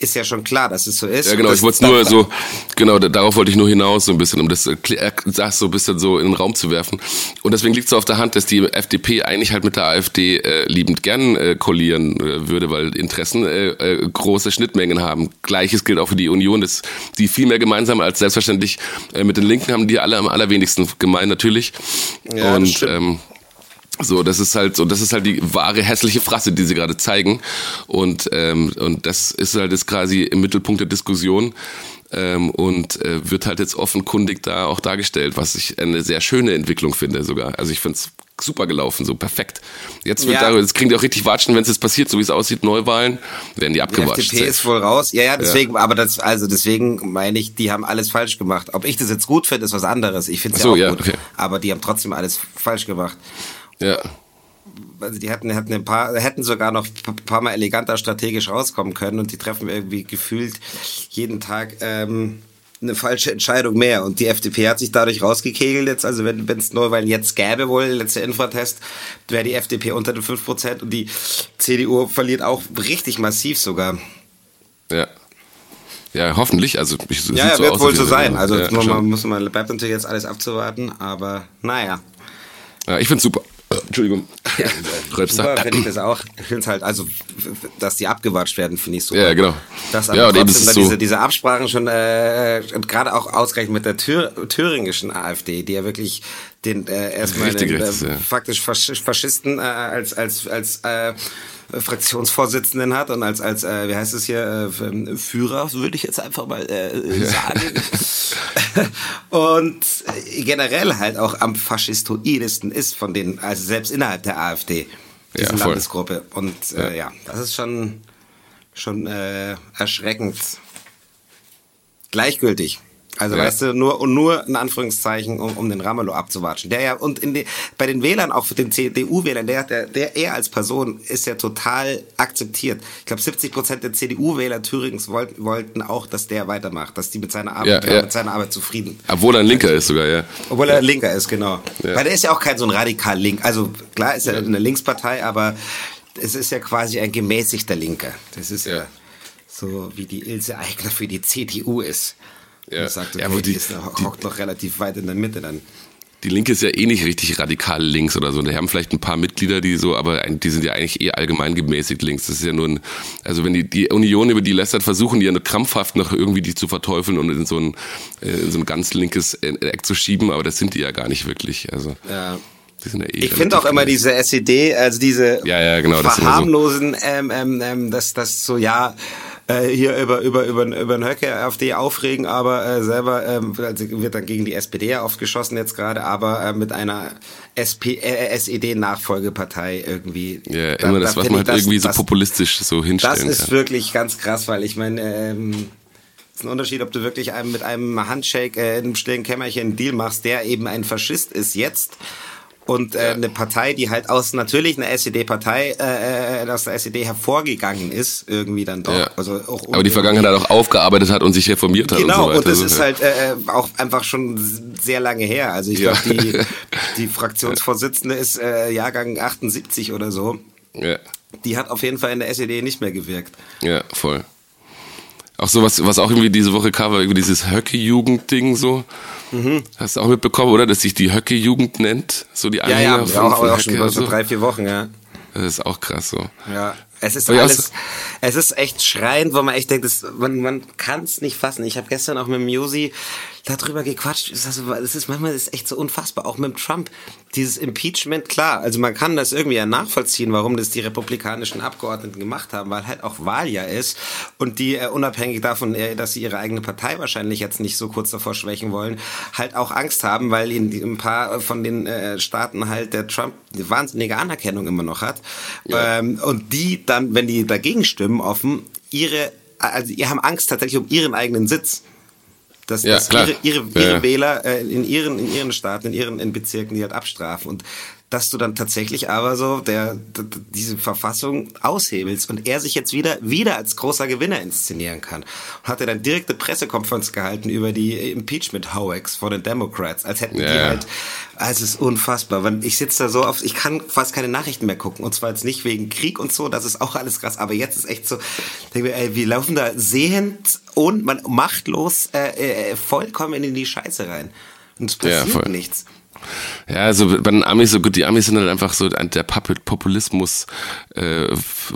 ist ja schon klar, dass es so ist. Ja, genau, ich wollte es nur so, genau, darauf wollte ich nur hinaus, so ein bisschen, um das, das so ein bisschen so in den Raum zu werfen. Und deswegen liegt es so auf der Hand, dass die F D P eigentlich halt mit der AfD äh, liebend gern äh, koalieren äh, würde, weil Interessen äh, äh, große Schnittmengen haben. Gleiches gilt auch für die Union, dass die viel mehr gemeinsam als selbstverständlich äh, mit den Linken haben, die alle am allerwenigsten gemein natürlich. Ja, und ähm, so, das ist halt so, das ist halt die wahre hässliche Fresse, die sie gerade zeigen. Und ähm, und das ist halt jetzt quasi im Mittelpunkt der Diskussion ähm, und äh, wird halt jetzt offenkundig da auch dargestellt, was ich eine sehr schöne Entwicklung finde sogar. Also ich finde es super gelaufen, so perfekt. Jetzt wird Ja. da, jetzt kriegen die auch richtig Watschen, wenn es jetzt passiert, so wie es aussieht, Neuwahlen, werden die Die abgewatscht. F D P ist wohl raus. Ja, ja, deswegen, aber das, also deswegen meine ich, die haben alles falsch gemacht. Ob ich das jetzt gut finde, ist was anderes. Ich finde es Ach so, ja auch ja, gut. okay. Aber die haben trotzdem alles falsch gemacht. Ja. Also die hätten, hätten ein paar, hätten sogar noch ein paar Mal eleganter strategisch rauskommen können und die treffen irgendwie gefühlt jeden Tag ähm, eine falsche Entscheidung mehr. Und die F D P hat sich dadurch rausgekegelt jetzt. Also wenn es Neuwahlen jetzt gäbe, wohl, letzter Infotest, wäre die F D P unter den fünf Prozent und die C D U verliert auch richtig massiv sogar. Ja. Ja, hoffentlich. Also ich, Ja, ja, so wird aus, wohl so als- sein. Also ja, man, schon. man muss man bleibt natürlich jetzt alles abzuwarten, aber naja. Ja, ich find's super. Äh, Entschuldigung. Ja, Röpster. super finde ich das auch. Ich finde es halt, also, dass die abgewatscht werden, finde ich super. Ja, genau. Dass aber Ja, und eben trotzdem ist es da so- diese, diese Absprachen schon, äh, und gerade auch ausgerechnet mit der Thür, thüringischen AfD, die ja wirklich den äh, erstmal Richtig den, äh, rechts, ja. faktisch Fasch Faschisten äh, als als als äh, Fraktionsvorsitzenden hat und als als äh, wie heißt es hier äh, Führer, würde ich jetzt einfach mal äh, sagen. Und äh, generell halt auch am faschistoidesten ist von den, also selbst innerhalb der AfD, diese Ja, voll. Landesgruppe. Und äh, Ja. ja, das ist schon schon äh, erschreckend gleichgültig. Also Ja. weißt du, nur und nur in Anführungszeichen, um, um den Ramelow abzuwatschen. Der ja, und in die, bei den Wählern, auch für den C D U-Wählern, der, der, der er als Person ist ja total akzeptiert. Ich glaube, siebzig Prozent der C D U-Wähler Thüringens wollten, wollten auch, dass der weitermacht, dass die mit seiner Arbeit, Ja, ja. mit seiner Arbeit zufrieden. Obwohl er ein Linker ist sogar, ja. Obwohl er Linker ist, genau. Ja. Weil der ist ja auch kein so ein radikal Link. Also klar ist er eine Linkspartei, aber es ist ja quasi ein gemäßigter Linker. Das ist ja, Ja. so, wie die Ilse Aigner für die C D U ist. Ja. Und sagt, okay, Ja, aber die, die- ist, hockt noch relativ weit in der Mitte dann. Die Linke ist ja eh nicht richtig radikal links oder so. Die haben vielleicht ein paar Mitglieder, die so, aber ein- die sind ja eigentlich eh allgemein gemäßigt links. Das ist ja nur ein, also wenn die, die Union über die lästert, versuchen die ja nur krampfhaft noch irgendwie die zu verteufeln und in so ein, äh, in so ein ganz linkes Eck zu schieben, aber das sind die ja gar nicht wirklich. Also. Ja. Die sind ja eh Ich finde auch immer relativ diese S E D, also diese Ja, ja, genau, das ist immer so. verharmlosen, ähm, ähm, ähm, dass das so, ja, äh, hier über über über über den Höcke AfD aufregen, aber äh, selber ähm, also wird dann gegen die S P D ja oft geschossen jetzt gerade, aber äh, mit einer S P, äh, S E D-Nachfolgepartei irgendwie. Ja, Da- immer da das, was find man ich, halt das- irgendwie so das- populistisch so hinstellen Das ist kann. wirklich ganz krass, weil ich meine, ähm, es ist ein Unterschied, ob du wirklich einem, mit einem Handshake äh, in einem stillen Kämmerchen einen Deal machst, der eben ein Faschist ist jetzt. Und äh, eine Partei, die halt aus natürlich einer S E D-Partei, äh, aus der S E D hervorgegangen ist, irgendwie dann doch. Ja. Also auch Aber die Vergangenheit auch aufgearbert hat und sich reformiert hat Genau, und so weiter. und das So, ist ja. halt äh, auch einfach schon sehr lange her. Also ich Ja. glaube, die, die Fraktionsvorsitzende ist äh, Jahrgang achtundsiebzig oder so. Ja, Die hat auf jeden Fall in der S E D nicht mehr gewirkt. ja, voll. Auch so was, was auch irgendwie diese Woche kam, war irgendwie dieses Höcke-Jugend-Ding so. Mhm. Hast du auch mitbekommen, oder? Dass sich die Höcke-Jugend nennt? So die Ja, Anhänger ja, von, auch, von auch Höcke schon und so so. drei, vier Wochen, ja. Das ist auch krass so. Ja, es ist Aber ja, alles, es- es ist echt schreiend, wo man echt denkt, das, man, man kann es nicht fassen. Ich habe gestern auch mit dem Josi darüber gequatscht. Es ist, es ist manchmal ist echt so unfassbar, auch mit Trump. Dieses Impeachment, klar, also man kann das irgendwie ja nachvollziehen, warum das die republikanischen Abgeordneten gemacht haben, weil halt auch Wahljahr ist und die äh, unabhängig davon, äh, dass sie ihre eigene Partei wahrscheinlich jetzt nicht so kurz davor schwächen wollen, halt auch Angst haben, weil in die- ein paar von den äh, Staaten halt der Trump eine wahnsinnige Anerkennung immer noch hat. Ja. Ähm, und die dann, wenn die dagegen stimmen, offen, ihre, also die haben Angst tatsächlich um ihren eigenen Sitz. Dass, Ja, dass klar. ihre, ihre, Ja, ihre ja. Wähler äh, in, ihren, in ihren Staaten, in ihren in Bezirken, die halt abstrafen. Und dass du dann tatsächlich aber so der, der diese Verfassung aushebelst und er sich jetzt wieder wieder als großer Gewinner inszenieren kann. Und hat er dann direkte Pressekonferenz gehalten über die Impeachment-Hoax von den Democrats, als hätten ja. die halt, also es ist unfassbar. Wenn ich sitze da so oft, ich kann fast keine Nachrichten mehr gucken und zwar jetzt nicht wegen Krieg und so, das ist auch alles krass, aber jetzt ist echt so, denke mir, ey, wir laufen da sehend und man machtlos äh, äh, vollkommen in die Scheiße rein und es passiert ja, nichts. Ja, also bei den Amis, so gut, die Amis sind halt einfach so der Populismus äh,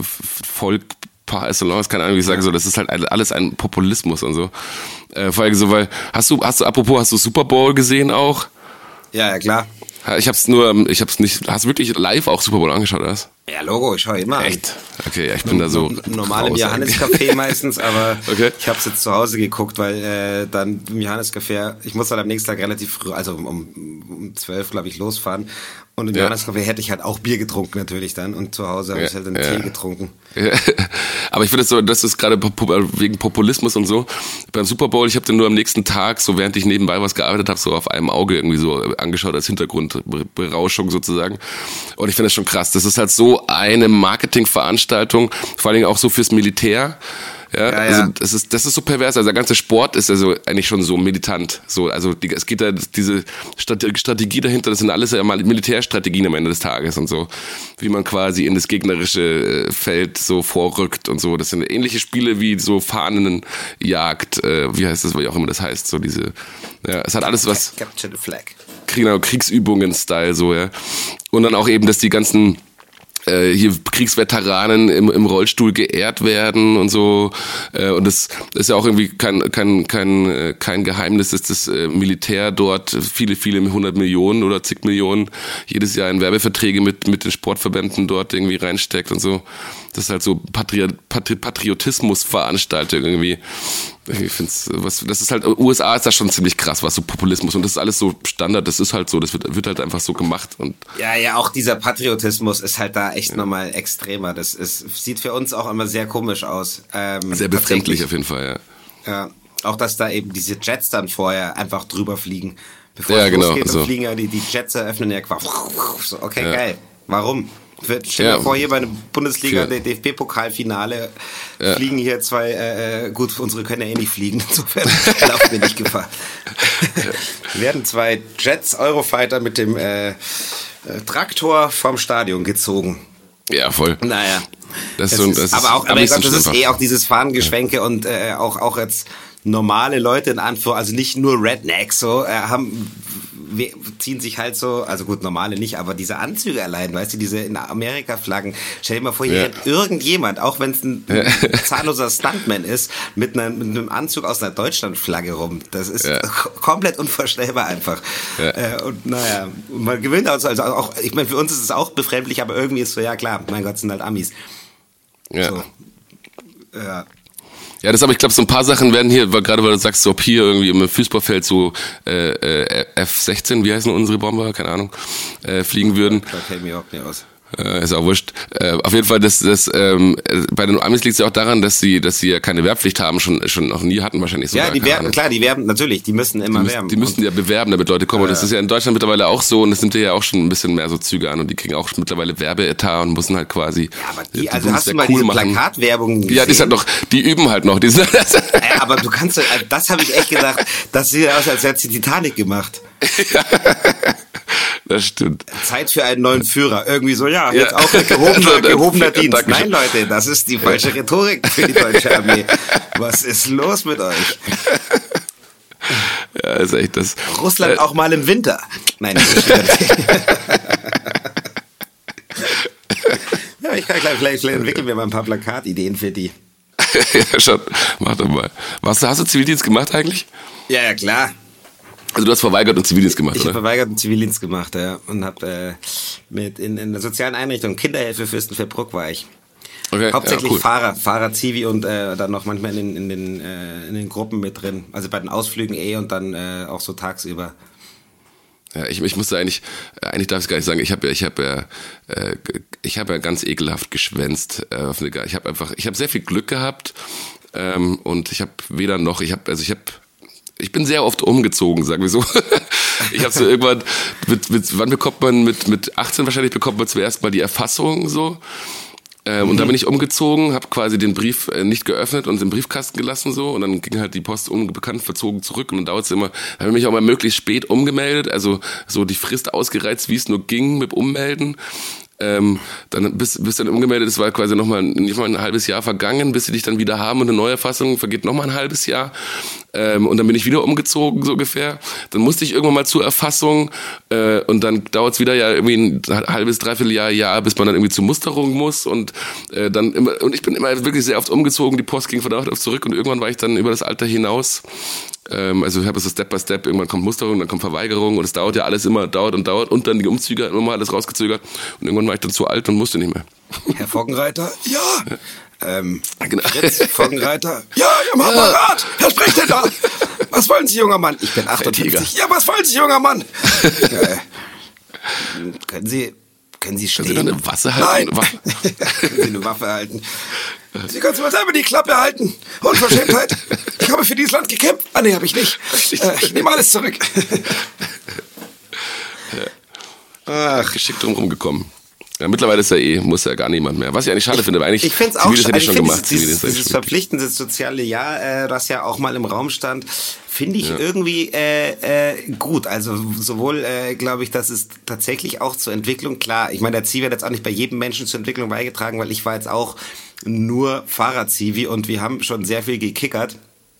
Volk par excellence, keine Ahnung, wie ich sage, so, das ist halt alles ein Populismus und so. Äh, vor allem so, weil, hast du, hast du, apropos, hast du Super Bowl gesehen auch? Ja, ja, klar. Ich hab's nur, ich hab's nicht, hast du wirklich live auch Super Bowl angeschaut, oder was? Ja, Logo, ich schaue immer. Echt? Okay, ja, ich bin da so. Normal im Johannescafé meistens, aber okay. ich habe es jetzt zu Hause geguckt, weil äh, dann im Johannescafé, ich muss dann am nächsten Tag relativ früh, also um, um zwölf, glaube ich, losfahren. Und im ja. Johannescafé hätte ich halt auch Bier getrunken natürlich dann und zu Hause habe ja, ich halt einen ja. Tee getrunken. Ja. Aber ich finde es so, das ist gerade wegen Populismus und so. Beim Super Bowl, ich habe den nur am nächsten Tag, so während ich nebenbei was gearbeitet habe, so auf einem Auge irgendwie so angeschaut als Hintergrundberauschung sozusagen. Und ich finde das schon krass. Das ist halt so eine Marketingveranstaltung, vor allen Dingen auch so fürs Militär. Ja, ja, also das ist das ist so pervers. Also der ganze Sport ist also eigentlich schon so militant. So, also die, es geht da diese Strategie dahinter. Das sind alles ja mal Militärstrategien am Ende des Tages und so, wie man quasi in das gegnerische Feld so vorrückt und so. Das sind ähnliche Spiele wie so Fahnenjagd. Äh, wie heißt das, wie auch immer das heißt? So diese. Ja, es hat alles was. Capture the Flag. Genau, Kriegsübungen-Style so ja. Und dann auch eben, dass die ganzen hier Kriegsveteranen im, im Rollstuhl geehrt werden und so. Und das ist ja auch irgendwie kein, kein, kein, kein Geheimnis, dass das Militär dort viele, viele hundert Millionen oder zig Millionen jedes Jahr in Werbeverträge mit, mit den Sportverbänden dort irgendwie reinsteckt und so. Das ist halt so Patri- Patri- Patriotismusveranstaltung irgendwie. Ich find's, was, das ist halt, U S A ist da schon ziemlich krass, was so Populismus, und das ist alles so Standard, das ist halt so, das wird, wird halt einfach so gemacht. Und ja, ja, auch dieser Patriotismus ist halt da echt ja. nochmal extremer. Das ist, sieht für uns auch immer sehr komisch aus. Ähm, sehr befremdlich auf jeden Fall, ja. Ja, auch dass da eben diese Jets dann vorher einfach drüber fliegen. Bevor ja, es genau, losgeht, so. und fliegen ja die, die Jets eröffnen ja quasi. So, okay, ja. geil. Warum? Stell dir ja. vor, hier bei einem Bundesliga, der D F B-Pokalfinale, ja. fliegen hier zwei, äh, gut, unsere können ja eh nicht fliegen, insofern laufen wir nicht Gefahr. Ja. Werden zwei Jets, Eurofighter mit dem äh, Traktor vom Stadion gezogen. Ja, voll. Naja. Das ist so, das ist, ist, aber auch, aber ich glaube, das ist einfach. eh auch dieses Fahnengeschwenke ja. und äh, auch, auch jetzt normale Leute in Anführung, also nicht nur Rednecks, so, äh, haben, we, ziehen sich halt so, also gut, normale nicht, aber diese Anzüge allein, weißt du, diese in Amerika-Flaggen. Stell dir mal vor, hier ja. rennt irgendjemand, auch wenn es ein, ein zahnloser Stuntman ist, mit, einer, mit einem Anzug aus einer Deutschlandflagge rum. Das ist ja. komplett unvorstellbar einfach. Ja. Äh, und naja, man gewöhnt also, also auch, ich meine, für uns ist es auch befremdlich, aber irgendwie ist so, ja klar, mein Gott, sind halt Amis. Ja. So. Ja. Ja, das aber ich glaube, so ein paar Sachen werden hier, weil gerade weil du sagst, so ob hier irgendwie im Fußballfeld so äh, äh, F sechzehn, wie heißen unsere Bomber, keine Ahnung, äh, fliegen würden. Da kennt mich überhaupt nicht aus. Äh, ist auch wurscht. Äh, auf jeden Fall, das, das, ähm, bei den Amis liegt es ja auch daran, dass sie, dass sie ja keine Wehrpflicht haben, schon, schon noch nie hatten wahrscheinlich so. Ja, die werben, klar, die werben, natürlich, die müssen immer die müssen, werben. Die müssen ja bewerben, damit Leute kommen. Äh, und das ist ja in Deutschland mittlerweile auch so, und es nimmt ja auch schon ein bisschen mehr so Züge an, und die kriegen auch mittlerweile Werbeetat und müssen halt quasi. Ja, aber die, die also hast du mal cool diese Plakatwerbung gesehen? Ja, die ist halt noch, die üben halt noch. Die sind äh, aber du kannst, das habe ich echt gedacht, das sieht aus, als hätte sie Titanic gemacht. Das stimmt. Zeit für einen neuen Führer. Irgendwie so, ja, jetzt ja. auch ein gehobener, gehobener Dienst. Dankeschön. Nein, Leute, das ist die falsche Rhetorik für die deutsche Armee. Was ist los mit euch? Ja, ist echt das. Russland äh, auch mal im Winter. Nein, das ist ja, ich kann gleich, vielleicht, vielleicht entwickeln wir mal ein paar Plakatideen für die. Ja, schon. Mach doch mal. Was, hast du Zivildienst gemacht eigentlich? Ja, ja, klar. Also du hast verweigert und Zivildienst gemacht, ich oder? Ich habe verweigert und Zivildienst gemacht, ja. Und habe äh, mit in, in der sozialen Einrichtung, Kinderhilfe Fürstenfeldbruck war ich. Okay, Hauptsächlich ja, cool. Fahrer, Fahrer, Zivi und äh, dann noch manchmal in, in, den, äh, in den Gruppen mit drin. Also bei den Ausflügen eh und dann äh, auch so tagsüber. Ja, ich, ich musste eigentlich, eigentlich darf ich gar nicht sagen, ich habe ja, ich habe ja, äh, ich habe ja ganz ekelhaft geschwänzt. Äh, auf eine, ich habe einfach, ich habe sehr viel Glück gehabt ähm, und ich habe weder noch, ich habe, also ich habe ich bin sehr oft umgezogen, sagen wir so. Ich habe so irgendwann, mit, mit, wann bekommt man, mit, mit achtzehn wahrscheinlich bekommt man zuerst mal die Erfassung so. Ähm, mhm. Und da bin ich umgezogen, habe quasi den Brief äh, nicht geöffnet und im Briefkasten gelassen so. Und dann ging halt die Post unbekannt verzogen zurück und dann dauert es immer, habe mich auch mal möglichst spät umgemeldet, also so die Frist ausgereizt, wie es nur ging mit Ummelden. Ähm, dann bis, bis dann umgemeldet ist, war quasi nochmal nicht mal ein halbes Jahr vergangen, bis sie dich dann wieder haben und eine Neuerfassung vergeht nochmal ein halbes Jahr. Ähm, und dann bin ich wieder umgezogen, so ungefähr. Dann musste ich irgendwann mal zur Erfassung äh, und dann dauert es wieder ja irgendwie ein halbes, dreiviertel Jahr, Jahr, bis man dann irgendwie zur Musterung muss und äh, dann immer, und ich bin immer wirklich sehr oft umgezogen, die Post ging von da auf zurück und irgendwann war ich dann über das Alter hinaus. Also ich habe so Step by Step, irgendwann kommt Musterung, dann kommt Verweigerung und es dauert ja alles immer, dauert und dauert und dann die Umzüge, immer alles rausgezögert und irgendwann war ich dann zu alt und musste nicht mehr. Herr Foggenreiter? Ja. ja. Ähm, genau. Fritz Foggenreiter? Ja, ja, mach mal Rat. Wer spricht denn da? Was wollen Sie, junger Mann? Ich bin achtundfünfzig. Ja, was wollen Sie, junger Mann? äh, können Sie... Können Sie stehen? Können Sie eine Waffe halten? Nein. Können Sie eine Waffe halten? Sie können mal selber die Klappe halten. Unverschämtheit. Ich habe für dieses Land gekämpft. Ah, nee, habe ich nicht. Äh, ich nehme alles zurück. Ach, geschickt drum rumgekommen. Ja, mittlerweile ist ja eh, muss ja gar niemand mehr. Was ich eigentlich schade ich, finde, weil eigentlich ich finde es auch schon also gemacht. Dieses, dieses, dieses verpflichtende soziale Jahr, äh, das ja auch mal im Raum stand, finde ich ja. irgendwie äh, äh, gut. Also sowohl äh, glaube ich, dass es tatsächlich auch zur Entwicklung, klar, ich meine, der Zivi hat jetzt auch nicht bei jedem Menschen zur Entwicklung beigetragen, weil ich war jetzt auch nur Fahrer-Zivi und wir haben schon sehr viel gekickert.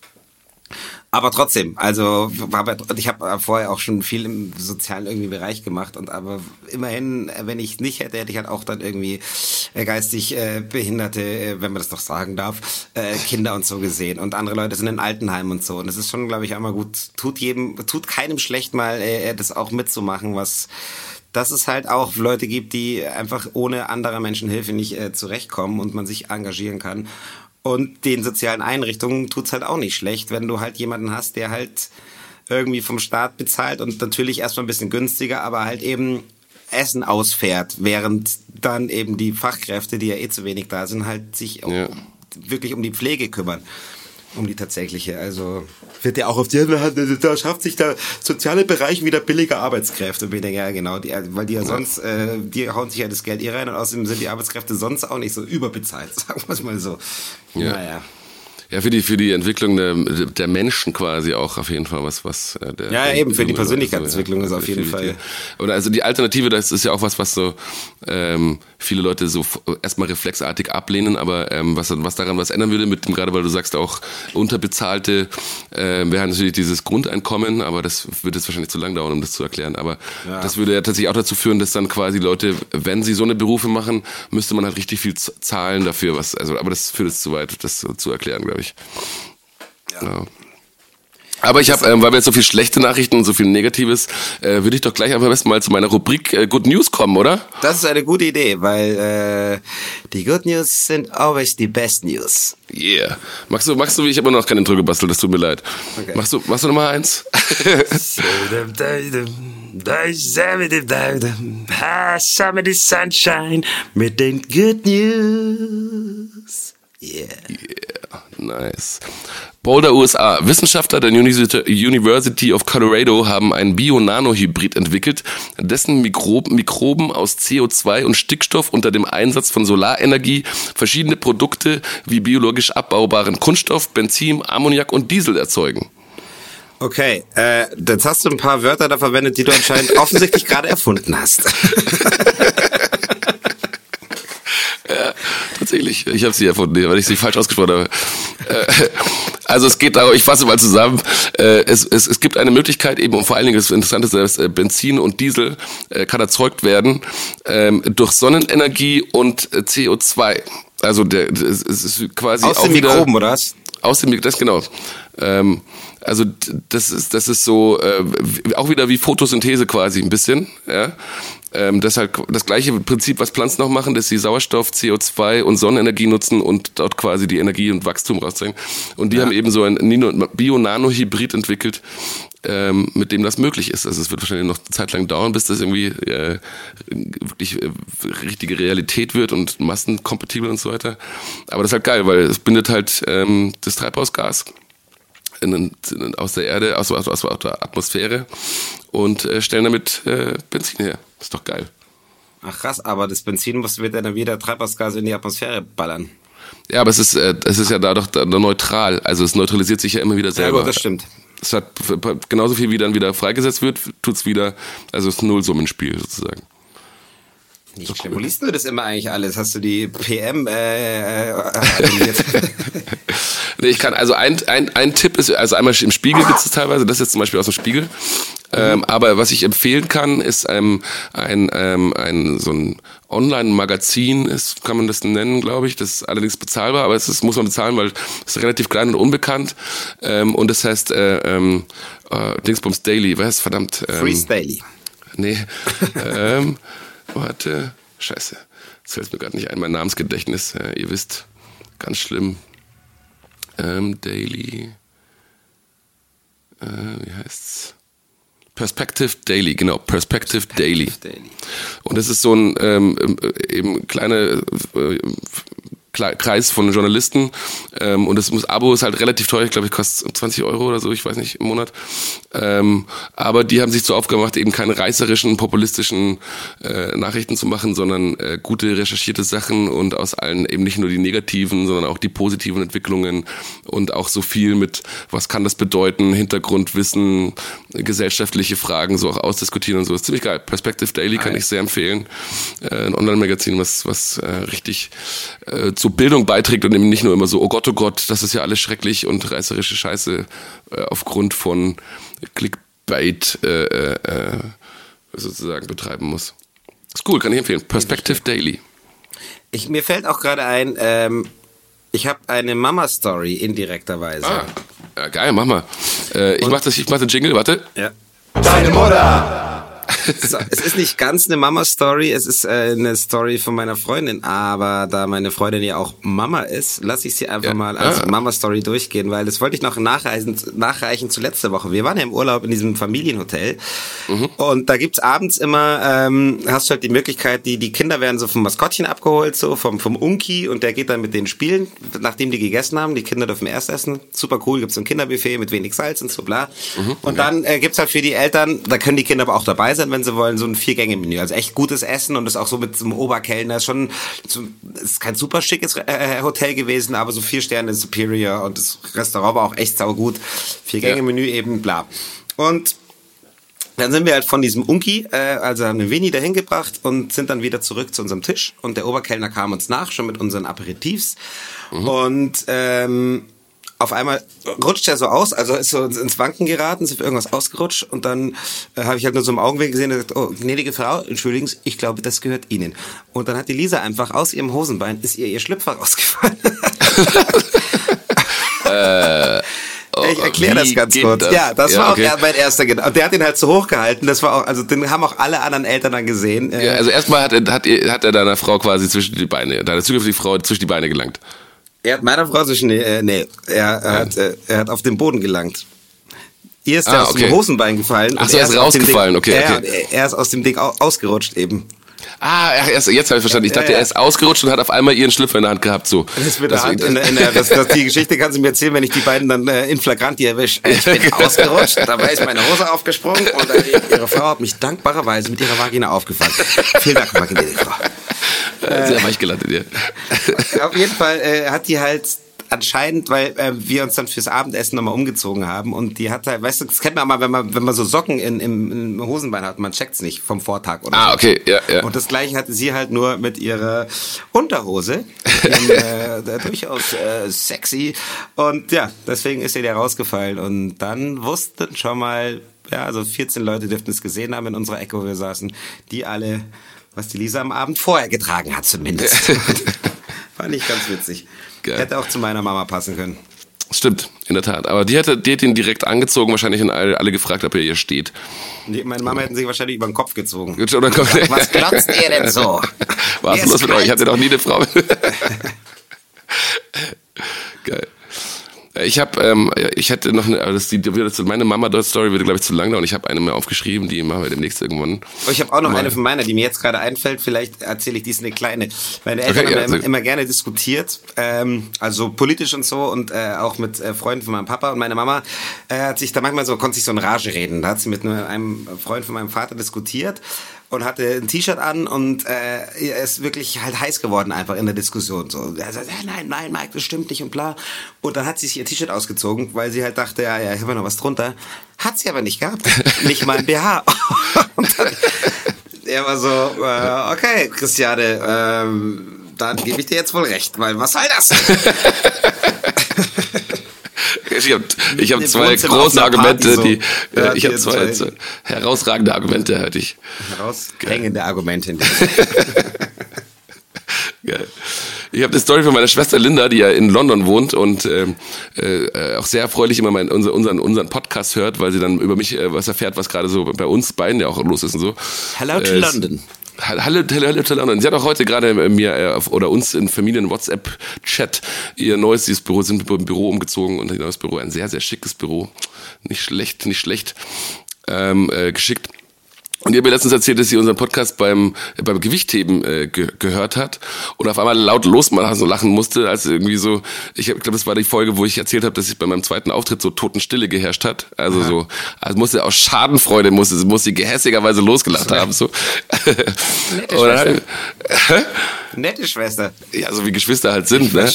Aber trotzdem, also ich habe vorher auch schon viel im sozialen irgendwie Bereich gemacht und aber immerhin, wenn ich nicht hätte, hätte ich halt auch dann irgendwie geistig äh, Behinderte, äh, wenn man das doch sagen darf, äh, Kinder und so gesehen und andere Leute sind in Altenheimen und so und es ist schon, glaube ich, einmal gut, tut jedem, tut keinem schlecht mal äh, das auch mitzumachen, was dass es halt auch Leute gibt, die einfach ohne anderer Menschen Hilfe nicht äh, zurechtkommen und man sich engagieren kann. Und den sozialen Einrichtungen tut's halt auch nicht schlecht, wenn du halt jemanden hast, der halt irgendwie vom Staat bezahlt und natürlich erstmal ein bisschen günstiger, aber halt eben Essen ausfährt, während dann eben die Fachkräfte, die ja eh zu wenig da sind, halt sich ja. um, wirklich um die Pflege kümmern. Um die tatsächliche, also wird ja auch auf die andere Hand, da schafft sich der soziale Bereich wieder billige Arbeitskräfte. Und ich denke, ja genau, die, weil die ja sonst, äh, die hauen sich ja das Geld eh rein und außerdem sind die Arbeitskräfte sonst auch nicht so überbezahlt, sagen wir es mal so. Ja. Naja. Ja, für die für die Entwicklung der, der Menschen quasi auch auf jeden Fall was was äh, der ja eben für die Persönlichkeitsentwicklung so, ja, ist auf jeden Fall die, oder also die Alternative, das ist ja auch was was so ähm, viele Leute so erstmal reflexartig ablehnen, aber ähm, was was daran was ändern würde mit dem, gerade weil du sagst auch unterbezahlte äh, wäre natürlich dieses Grundeinkommen, aber das würde jetzt wahrscheinlich zu lang dauern, um das zu erklären, aber ja. das würde ja tatsächlich auch dazu führen, dass dann quasi Leute, wenn sie so eine Berufe machen, müsste man halt richtig viel zahlen dafür, was also aber das führt jetzt zu weit, das so zu erklären, glaube ich. Ja. Ja. Aber ich habe, ähm, weil wir jetzt so viel schlechte Nachrichten und so viel Negatives, äh, würde ich doch gleich am besten mal zu meiner Rubrik äh, Good News kommen, oder? Das ist eine gute Idee, weil äh, die Good News sind always die best News. Yeah. Magst du, magst du, ich habe immer noch kein Intro gebastelt, das tut mir leid. Okay. Machst du, machst du noch mal eins? Sunshine mit den Good News. Yeah. Yeah, nice. Boulder, U S A. Wissenschaftler der University of Colorado haben einen Bio-Nano-Hybrid entwickelt, dessen Mikroben, Mikroben aus C O zwei und Stickstoff unter dem Einsatz von Solarenergie verschiedene Produkte wie biologisch abbaubaren Kunststoff, Benzin, Ammoniak und Diesel erzeugen. Okay, äh, jetzt hast du ein paar Wörter da verwendet, die du anscheinend offensichtlich gerade erfunden hast. Ja, tatsächlich. Ich habe sie erfunden, weil ich sie falsch ausgesprochen habe. Also es geht darum, ich fasse mal zusammen, es, es, es gibt eine Möglichkeit eben, und vor allen Dingen das Interessante ist, dass Benzin und Diesel kann erzeugt werden durch Sonnenenergie und C O zwei. Also der, es ist quasi aus auch den wieder, Mikroben, oder was? Aus dem, das genau. Ähm, also das ist das ist so äh, auch wieder wie Photosynthese quasi ein bisschen, ja. Ähm, das ist halt das gleiche Prinzip, was Pflanzen noch machen, dass sie Sauerstoff, C O zwei und Sonnenenergie nutzen und dort quasi die Energie und Wachstum rauszeigen. Und die ja. haben eben so ein Bio-Nano-Hybrid entwickelt, ähm, mit dem das möglich ist. Also es wird wahrscheinlich noch eine Zeit lang dauern, bis das irgendwie äh, wirklich äh, richtige Realität wird und massenkompatibel und so weiter. Aber das ist halt geil, weil es bindet halt ähm, das Treibhausgas. in, in, aus der Erde, aus, aus, aus der Atmosphäre und äh, stellen damit äh, Benzin her. Ist doch geil. Ach krass, aber das Benzin muss wird dann wieder Treibhausgase in die Atmosphäre ballern. Ja, aber es ist, äh, es ist ja dadurch da, da neutral. Also es neutralisiert sich ja immer wieder selber. Ja gut, das stimmt. Es hat genauso viel, wie dann wieder freigesetzt wird, tut's wieder, also es ist ein Nullsummenspiel sozusagen. Nicht schlimm. Wo liest du das immer eigentlich alles? Hast du die P M äh, abonniert? Nee, ich kann, also ein, ein, ein Tipp ist, also einmal im Spiegel gibt es teilweise, das ist jetzt zum Beispiel aus dem Spiegel, mhm. ähm, aber was ich empfehlen kann, ist ein, ein, ähm, ein so ein Online-Magazin, ist, kann man das nennen, glaube ich, das ist allerdings bezahlbar, aber es ist, muss man bezahlen, weil es ist relativ klein und unbekannt ähm, und das heißt äh, ähm, äh, Dingsbums Daily, was heißt verdammt? Ähm, Freeze Daily. Nee, ähm, warte, scheiße, das fällt mir gerade nicht ein, mein Namensgedächtnis, äh, ihr wisst, ganz schlimm. Ähm, Daily, äh, wie heißt's? Perspective Daily, genau, Perspective, Perspective Daily. Daily. Und das ist so ein ähm, eben kleiner äh, Kreis von Journalisten ähm, und das muss, Abo ist halt relativ teuer, ich glaube, ich kostet zwanzig Euro oder so, ich weiß nicht, im Monat. Ähm, aber die haben sich so aufgemacht, eben keine reißerischen, populistischen äh, Nachrichten zu machen, sondern äh, gute, recherchierte Sachen und aus allen eben nicht nur die negativen, sondern auch die positiven Entwicklungen und auch so viel mit, was kann das bedeuten, Hintergrundwissen, gesellschaftliche Fragen so auch ausdiskutieren und so. Das ist ziemlich geil. Perspective Daily kann ich sehr empfehlen. Äh, ein Online-Magazin, was, was äh, richtig äh, zur Bildung beiträgt und eben nicht nur immer so, oh Gott, oh Gott, das ist ja alles schrecklich und reißerische Scheiße äh, aufgrund von Clickbait äh, äh, sozusagen betreiben muss. Ist cool, kann ich empfehlen. Perspective Daily. Ich, mir fällt auch gerade ein, ähm, ich habe eine Mama-Story indirekterweise. Ah, ja, geil, mach mal. Äh, ich mach das, ich mach den Jingle, warte. Ja. Deine Mutter! So, es ist nicht ganz eine Mama-Story, es ist äh, eine Story von meiner Freundin, aber da meine Freundin ja auch Mama ist, lasse ich sie einfach ja. mal als ah. Mama-Story durchgehen, weil das wollte ich noch nachreichen, nachreichen zu letzter Woche. Wir waren ja im Urlaub in diesem Familienhotel mhm. und da gibt's abends immer, ähm, hast du halt die Möglichkeit, die die Kinder werden so vom Maskottchen abgeholt, so vom vom Unki und der geht dann mit denen spielen, nachdem die gegessen haben. Die Kinder dürfen erst essen, super cool, gibt's so ein Kinderbuffet mit wenig Salz und so bla. Mhm. Und dann äh, gibt's halt für die Eltern, da können die Kinder aber auch dabei sein, wenn sie wollen, so ein Vier-Gänge-Menü. Also echt gutes Essen und das auch so mit so einem Oberkellner. Schon, so, ist kein super schickes äh, Hotel gewesen, aber so vier Sterne Superior und das Restaurant war auch echt saugut. Vier-Gänge-Menü ja. eben, bla. Und dann sind wir halt von diesem Unki, äh, also haben den Veni dahin gebracht und sind dann wieder zurück zu unserem Tisch und der Oberkellner kam uns nach, schon mit unseren Aperitifs mhm. und ähm, auf einmal rutscht er so aus, also ist so ins Wanken geraten, ist auf irgendwas ausgerutscht und dann äh, habe ich halt nur so im Augenblick gesehen und gesagt, oh, gnädige Frau, entschuldigen Sie, ich glaube, das gehört Ihnen. Und dann hat die Lisa einfach aus ihrem Hosenbein, ist ihr ihr Schlüpfer rausgefallen. äh, oh, ich erkläre das ganz kurz. Das? Ja, das ja, war okay. auch mein erster Gedanke. Und der hat ihn halt so hochgehalten, das war auch, also den haben auch alle anderen Eltern dann gesehen. Ja, also erstmal hat er, hat, hat er deiner Frau quasi zwischen die Beine, deiner zukünftigen Frau zwischen die Beine gelangt. Er hat meiner Frau zwischen die, äh, nee, er, er, hat, äh, er hat auf den Boden gelangt. Ihr ist ah, aus okay. dem Hosenbein gefallen. Ach so, er ist rausgefallen, Ding, okay, er, okay. Er ist aus dem Ding ausgerutscht eben. Ah, erst, jetzt habe ich verstanden. Ich dachte, ja, ja. er ist ausgerutscht und hat auf einmal ihren Schlüpfer in der Hand gehabt. So. Das, mit der Hand in, in der, das, das, die Geschichte kannst du mir erzählen, wenn ich die beiden dann äh, in flagranti erwische. Ich bin ausgerutscht, dabei ist meine Hose aufgesprungen und äh, ihre Frau hat mich dankbarerweise mit ihrer Vagina aufgefangen. Vielen Dank, gnädige Frau. Sehr weich gelandet, ja. Auf jeden Fall äh, hat die halt anscheinend, weil äh, wir uns dann fürs Abendessen nochmal umgezogen haben und die hat halt, weißt du, das kennt man auch mal, wenn man, wenn man so Socken in, im, im Hosenbein hat, man checkt's nicht vom Vortag oder ah, so. okay, ja, ja. Und das Gleiche hatte sie halt nur mit ihrer Unterhose, in, äh, durchaus äh, sexy und ja, deswegen ist sie da rausgefallen und dann wussten schon mal, ja, also vierzehn Leute dürften es gesehen haben in unserer Ecke, wo wir saßen, die alle, was die Lisa am Abend vorher getragen hat zumindest. Fand ich ganz witzig. Geil. Hätte auch zu meiner Mama passen können. Stimmt, in der Tat. Aber die hätte, die hätte ihn direkt angezogen, wahrscheinlich und alle, alle gefragt, ob er hier steht. Die, meine Mama hätten sich wahrscheinlich über den Kopf gezogen. Oder gesagt, was glotzt ihr denn so? Was ist los mit euch? Ich hatte doch nie eine Frau. Geil. Ich habe, ähm, ich hätte noch eine, das die, die, meine Mama-Story würde, glaube ich, zu lang dauern. Ich habe eine mehr aufgeschrieben, die machen wir demnächst irgendwann. Oh, ich habe auch noch mal. eine von meiner, die mir jetzt gerade einfällt. Vielleicht erzähle ich, die ist eine kleine. Meine Eltern okay, haben ja, immer, immer gerne diskutiert, ähm, also politisch und so und äh, auch mit äh, Freunden von meinem Papa. Und meine Mama äh, hat sich da manchmal so, konnte sich so in Rage reden. Da hat sie mit einem Freund von meinem Vater diskutiert und hatte ein T-Shirt an und äh, er ist wirklich halt heiß geworden einfach in der Diskussion. So, er sagt, nein, nein, Mike, das stimmt nicht und bla. Und dann hat sie sich ihr T-Shirt ausgezogen, weil sie halt dachte, ja, ja, ich habe ja noch was drunter. Hat sie aber nicht gehabt. Nicht mal ein B H. Und dann, er war so, äh, okay, Christiane, ähm, dann gebe ich dir jetzt wohl recht, weil was soll das? Ich habe ich hab zwei große Argumente, so. die ja, ich habe zwei, zwei herausragende Argumente, hatte ich. Heraushängende Argumente. Geil. Ich habe eine Story von meiner Schwester Linda, die ja in London wohnt und äh, äh, auch sehr erfreulich immer mein, unser, unseren, unseren Podcast hört, weil sie dann über mich äh, was erfährt, was gerade so bei uns beiden ja auch los ist und so. Hello to äh, London. Hallo, hallo, hallo to London. Sie hat auch heute gerade mir äh, oder uns in Familien-WhatsApp-Chat ihr neues dieses Büro, sind im Büro umgezogen und ihr neues Büro, ein sehr, sehr schickes Büro. Nicht schlecht, nicht schlecht ähm, äh, geschickt. Und ihr habt mir letztens erzählt, dass sie unseren Podcast beim beim Gewichtheben äh, ge- gehört hat und auf einmal laut losmachen, so lachen musste, als irgendwie so, ich glaube, das war die Folge, wo ich erzählt habe, dass sich bei meinem zweiten Auftritt so Totenstille geherrscht hat. Also Aha. so, also musste aus Schadenfreude, musste, musste sie gehässigerweise losgelacht haben. So. Nette Schwester. Hä? Nette Schwester. Ja, so wie Geschwister halt sind, ne?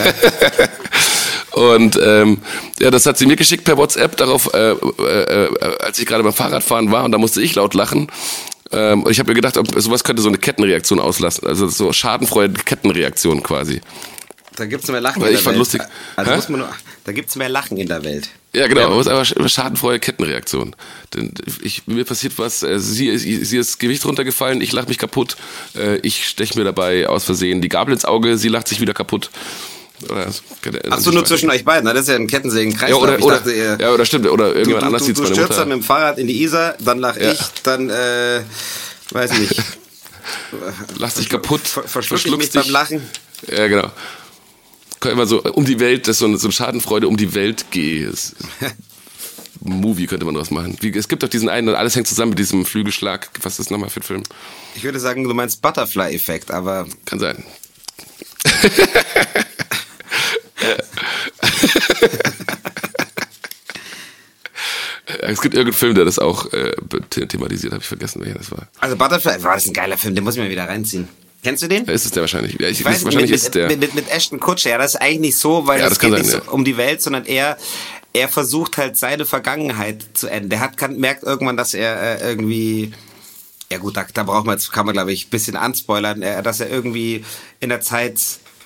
Und ähm, ja, das hat sie mir geschickt per WhatsApp, darauf, äh, äh, als ich gerade beim Fahrradfahren war und da musste ich laut lachen. Ähm, und ich habe mir gedacht, ob sowas könnte so eine Kettenreaktion auslassen, also so Schadenfreude, Kettenreaktion quasi. Da gibt's mehr Lachen Weil in ich der fand Welt. Lustig. Also muss man nur, da gibt's mehr Lachen in der Welt. Ja, genau, ja. Aber Schadenfreude, Kettenreaktion. Denn ich, mir passiert was, äh, sie, sie, sie ist Gewicht runtergefallen, ich lach mich kaputt, äh, ich stech mir dabei aus Versehen die Gabel ins Auge, sie lacht sich wieder kaputt. Ach so, nur zwischen euch beiden, das ist ja ein Kettensägen-Kreislauf. Ja, oder, ich oder, dachte, ihr, ja, oder stimmt, oder irgendjemand du, anders du, sieht es Du, meine du stürzt Mutter. dann mit dem Fahrrad in die Isar, dann lach ja. ich, dann, äh, weiß nicht. Lass dich kaputt, ver- verschluck ich mich dich. beim Lachen. Ja, genau. Immer so um die Welt, das ist so eine, so eine Schadenfreude um die Welt geht. Movie könnte man draus machen. Wie, es gibt doch diesen einen, alles hängt zusammen mit diesem Flügelschlag. Was ist das nochmal für ein Film? Ich würde sagen, du meinst Butterfly-Effekt, aber... Kann sein. Es gibt irgendeinen Film, der das auch äh, thematisiert, habe ich vergessen, welcher das war. Also Butterfly, war das ein geiler Film, den muss ich mal wieder reinziehen. Kennst du den? Ja, ist es der wahrscheinlich? Ja, ich, ich weiß, wahrscheinlich mit, ist der. Mit, mit, mit Ashton Kutcher, ja, das ist eigentlich nicht so, weil ja, das, das geht sein, nicht ja. so um die Welt, sondern er, er versucht halt seine Vergangenheit zu enden. Der hat, kann, merkt irgendwann, dass er äh, irgendwie, ja gut, da, da braucht man jetzt, kann man glaube ich ein bisschen anspoilern, äh, dass er irgendwie in der Zeit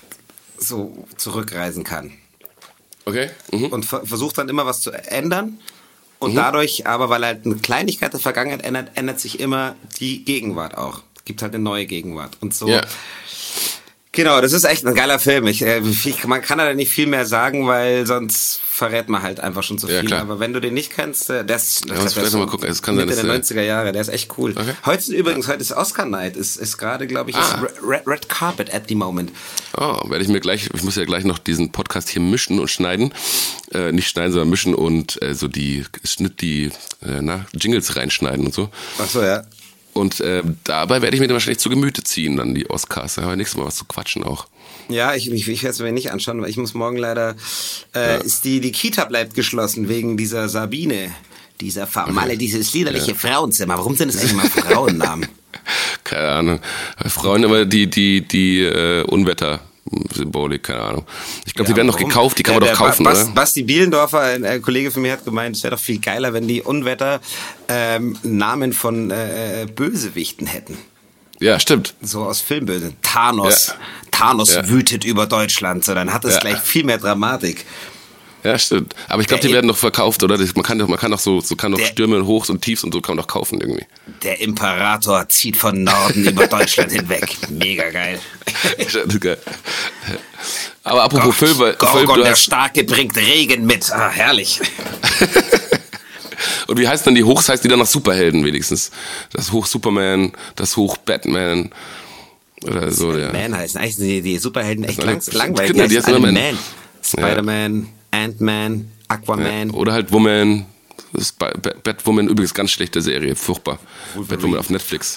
so zurückreisen kann. Okay. Mhm. Und ver- versucht dann immer was zu ändern. Und mhm. dadurch, aber weil halt eine Kleinigkeit der Vergangenheit ändert, ändert sich immer die Gegenwart auch. Es gibt halt eine neue Gegenwart. Und so. Ja. Genau, das ist echt ein geiler Film. Ich, ich, man kann da nicht viel mehr sagen, weil sonst verrät man halt einfach schon zu viel. Ja, aber wenn du den nicht kennst, der ist, ja, das ist so mal gucken. Es kann sein, Mitte der neunziger Jahre, der ist echt cool. Okay. Heute ist übrigens, heute ist Oscar Night, ist, ist gerade, glaube ich, ah. ist Red, Red Carpet at the moment. Oh, werde ich mir gleich, ich muss ja gleich noch diesen Podcast hier mischen und schneiden. Äh, nicht schneiden, sondern mischen und äh, so die Schnitt, die äh, na, Jingles reinschneiden und so. Ach so, ja. Und äh, dabei werde ich mir dann wahrscheinlich zu Gemüte ziehen, dann die Oscars. Da haben wir nächstes Mal was zu quatschen auch. Ja, ich, ich, ich werde es mir nicht anschauen, weil ich muss morgen leider, äh, ja. ist die, die Kita bleibt geschlossen wegen dieser Sabine, dieser Malle, okay. dieses liederliche ja. Frauenzimmer. Warum sind es eigentlich mal Frauennamen? Keine Ahnung. Frauen immer die, die, die äh, Unwetter. Symbolik, keine Ahnung. Ich glaube, ja, die werden noch gekauft, die kann man ja, doch kaufen, Bas, oder? Basti Bielendorfer, ein, ein Kollege von mir, hat gemeint, es wäre doch viel geiler, wenn die Unwetter ähm, Namen von äh, Bösewichten hätten. Ja, stimmt. So aus Filmbösen. Thanos. Ja. Thanos ja. wütet über Deutschland. So, dann hat es ja. gleich viel mehr Dramatik. Ja, stimmt. Aber ich glaube, die werden doch verkauft, oder? Man kann doch, man kann doch so, so kann doch der, Stürme und Hochs und Tiefs und so kann man doch kaufen irgendwie. Der Imperator zieht von Norden über Deutschland hinweg. Mega geil. geil. Aber apropos Gott, Film, weil Gorgon Film, der hast... Starke bringt Regen mit. Ah, herrlich. Und wie heißt dann die Hochs? Heißt die dann nach Superhelden wenigstens? Das Hoch Superman, das Hoch Batman oder so. Ja. Man heißen. Eigentlich sind die, die Superhelden echt lang, die langweilig. Kinder, die heißen alle Man. Man. Spider-Man, Ant-Man, Aquaman. Ja, oder halt Woman. Das ist Batwoman, übrigens ganz schlechte Serie, furchtbar. Wolverine. Batwoman auf Netflix.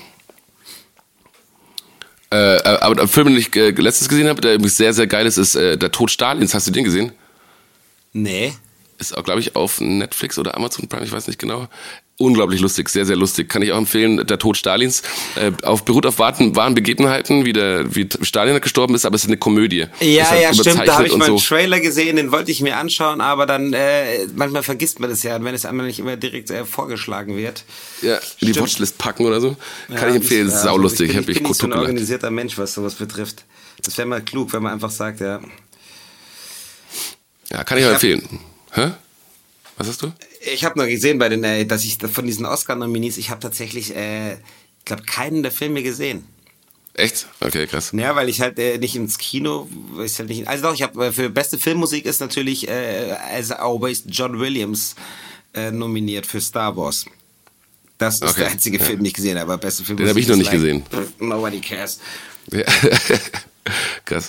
Äh, aber der Film, den ich äh, letztens gesehen habe, der übrigens sehr, sehr geil ist, ist äh, Der Tod Stalins. Hast du den gesehen? Nee. Ist auch, glaube ich, auf Netflix oder Amazon Prime, ich weiß nicht genau. Unglaublich lustig, sehr, sehr lustig. Kann ich auch empfehlen, Der Tod Stalins. Äh, auf, beruht auf wahren, wahren Begebenheiten, wie, der, wie Stalin gestorben ist, aber es ist eine Komödie. Ja, halt ja, stimmt. Da habe ich mal einen so. Trailer gesehen, den wollte ich mir anschauen, aber dann äh, manchmal vergisst man das ja, wenn es einmal nicht immer direkt äh, vorgeschlagen wird. Ja, in die Watchlist packen oder so. Kann ja, ich empfehlen, das ist ja, saulustig. Ich bin, ich ich bin nicht so ein gelacht. organisierter Mensch, was sowas betrifft. Das wäre mal klug, wenn man einfach sagt, ja. Ja, kann ich, ich auch empfehlen. Hä? Was hast du? Ich habe nur gesehen, bei den, äh, dass ich von diesen Oscar-Nominees, ich habe tatsächlich, äh, ich glaube, keinen der Filme gesehen. Echt? Okay, krass. Ja, weil ich halt äh, nicht ins Kino, ich halt nicht, also doch, ich habe äh, für beste Filmmusik ist natürlich äh, as always John Williams äh, nominiert für Star Wars. Das ist okay. Der einzige ja. Film, den ich gesehen habe, aber beste Filmmusik. Den habe ich noch nicht like, gesehen. Nobody cares. Ja. Krass.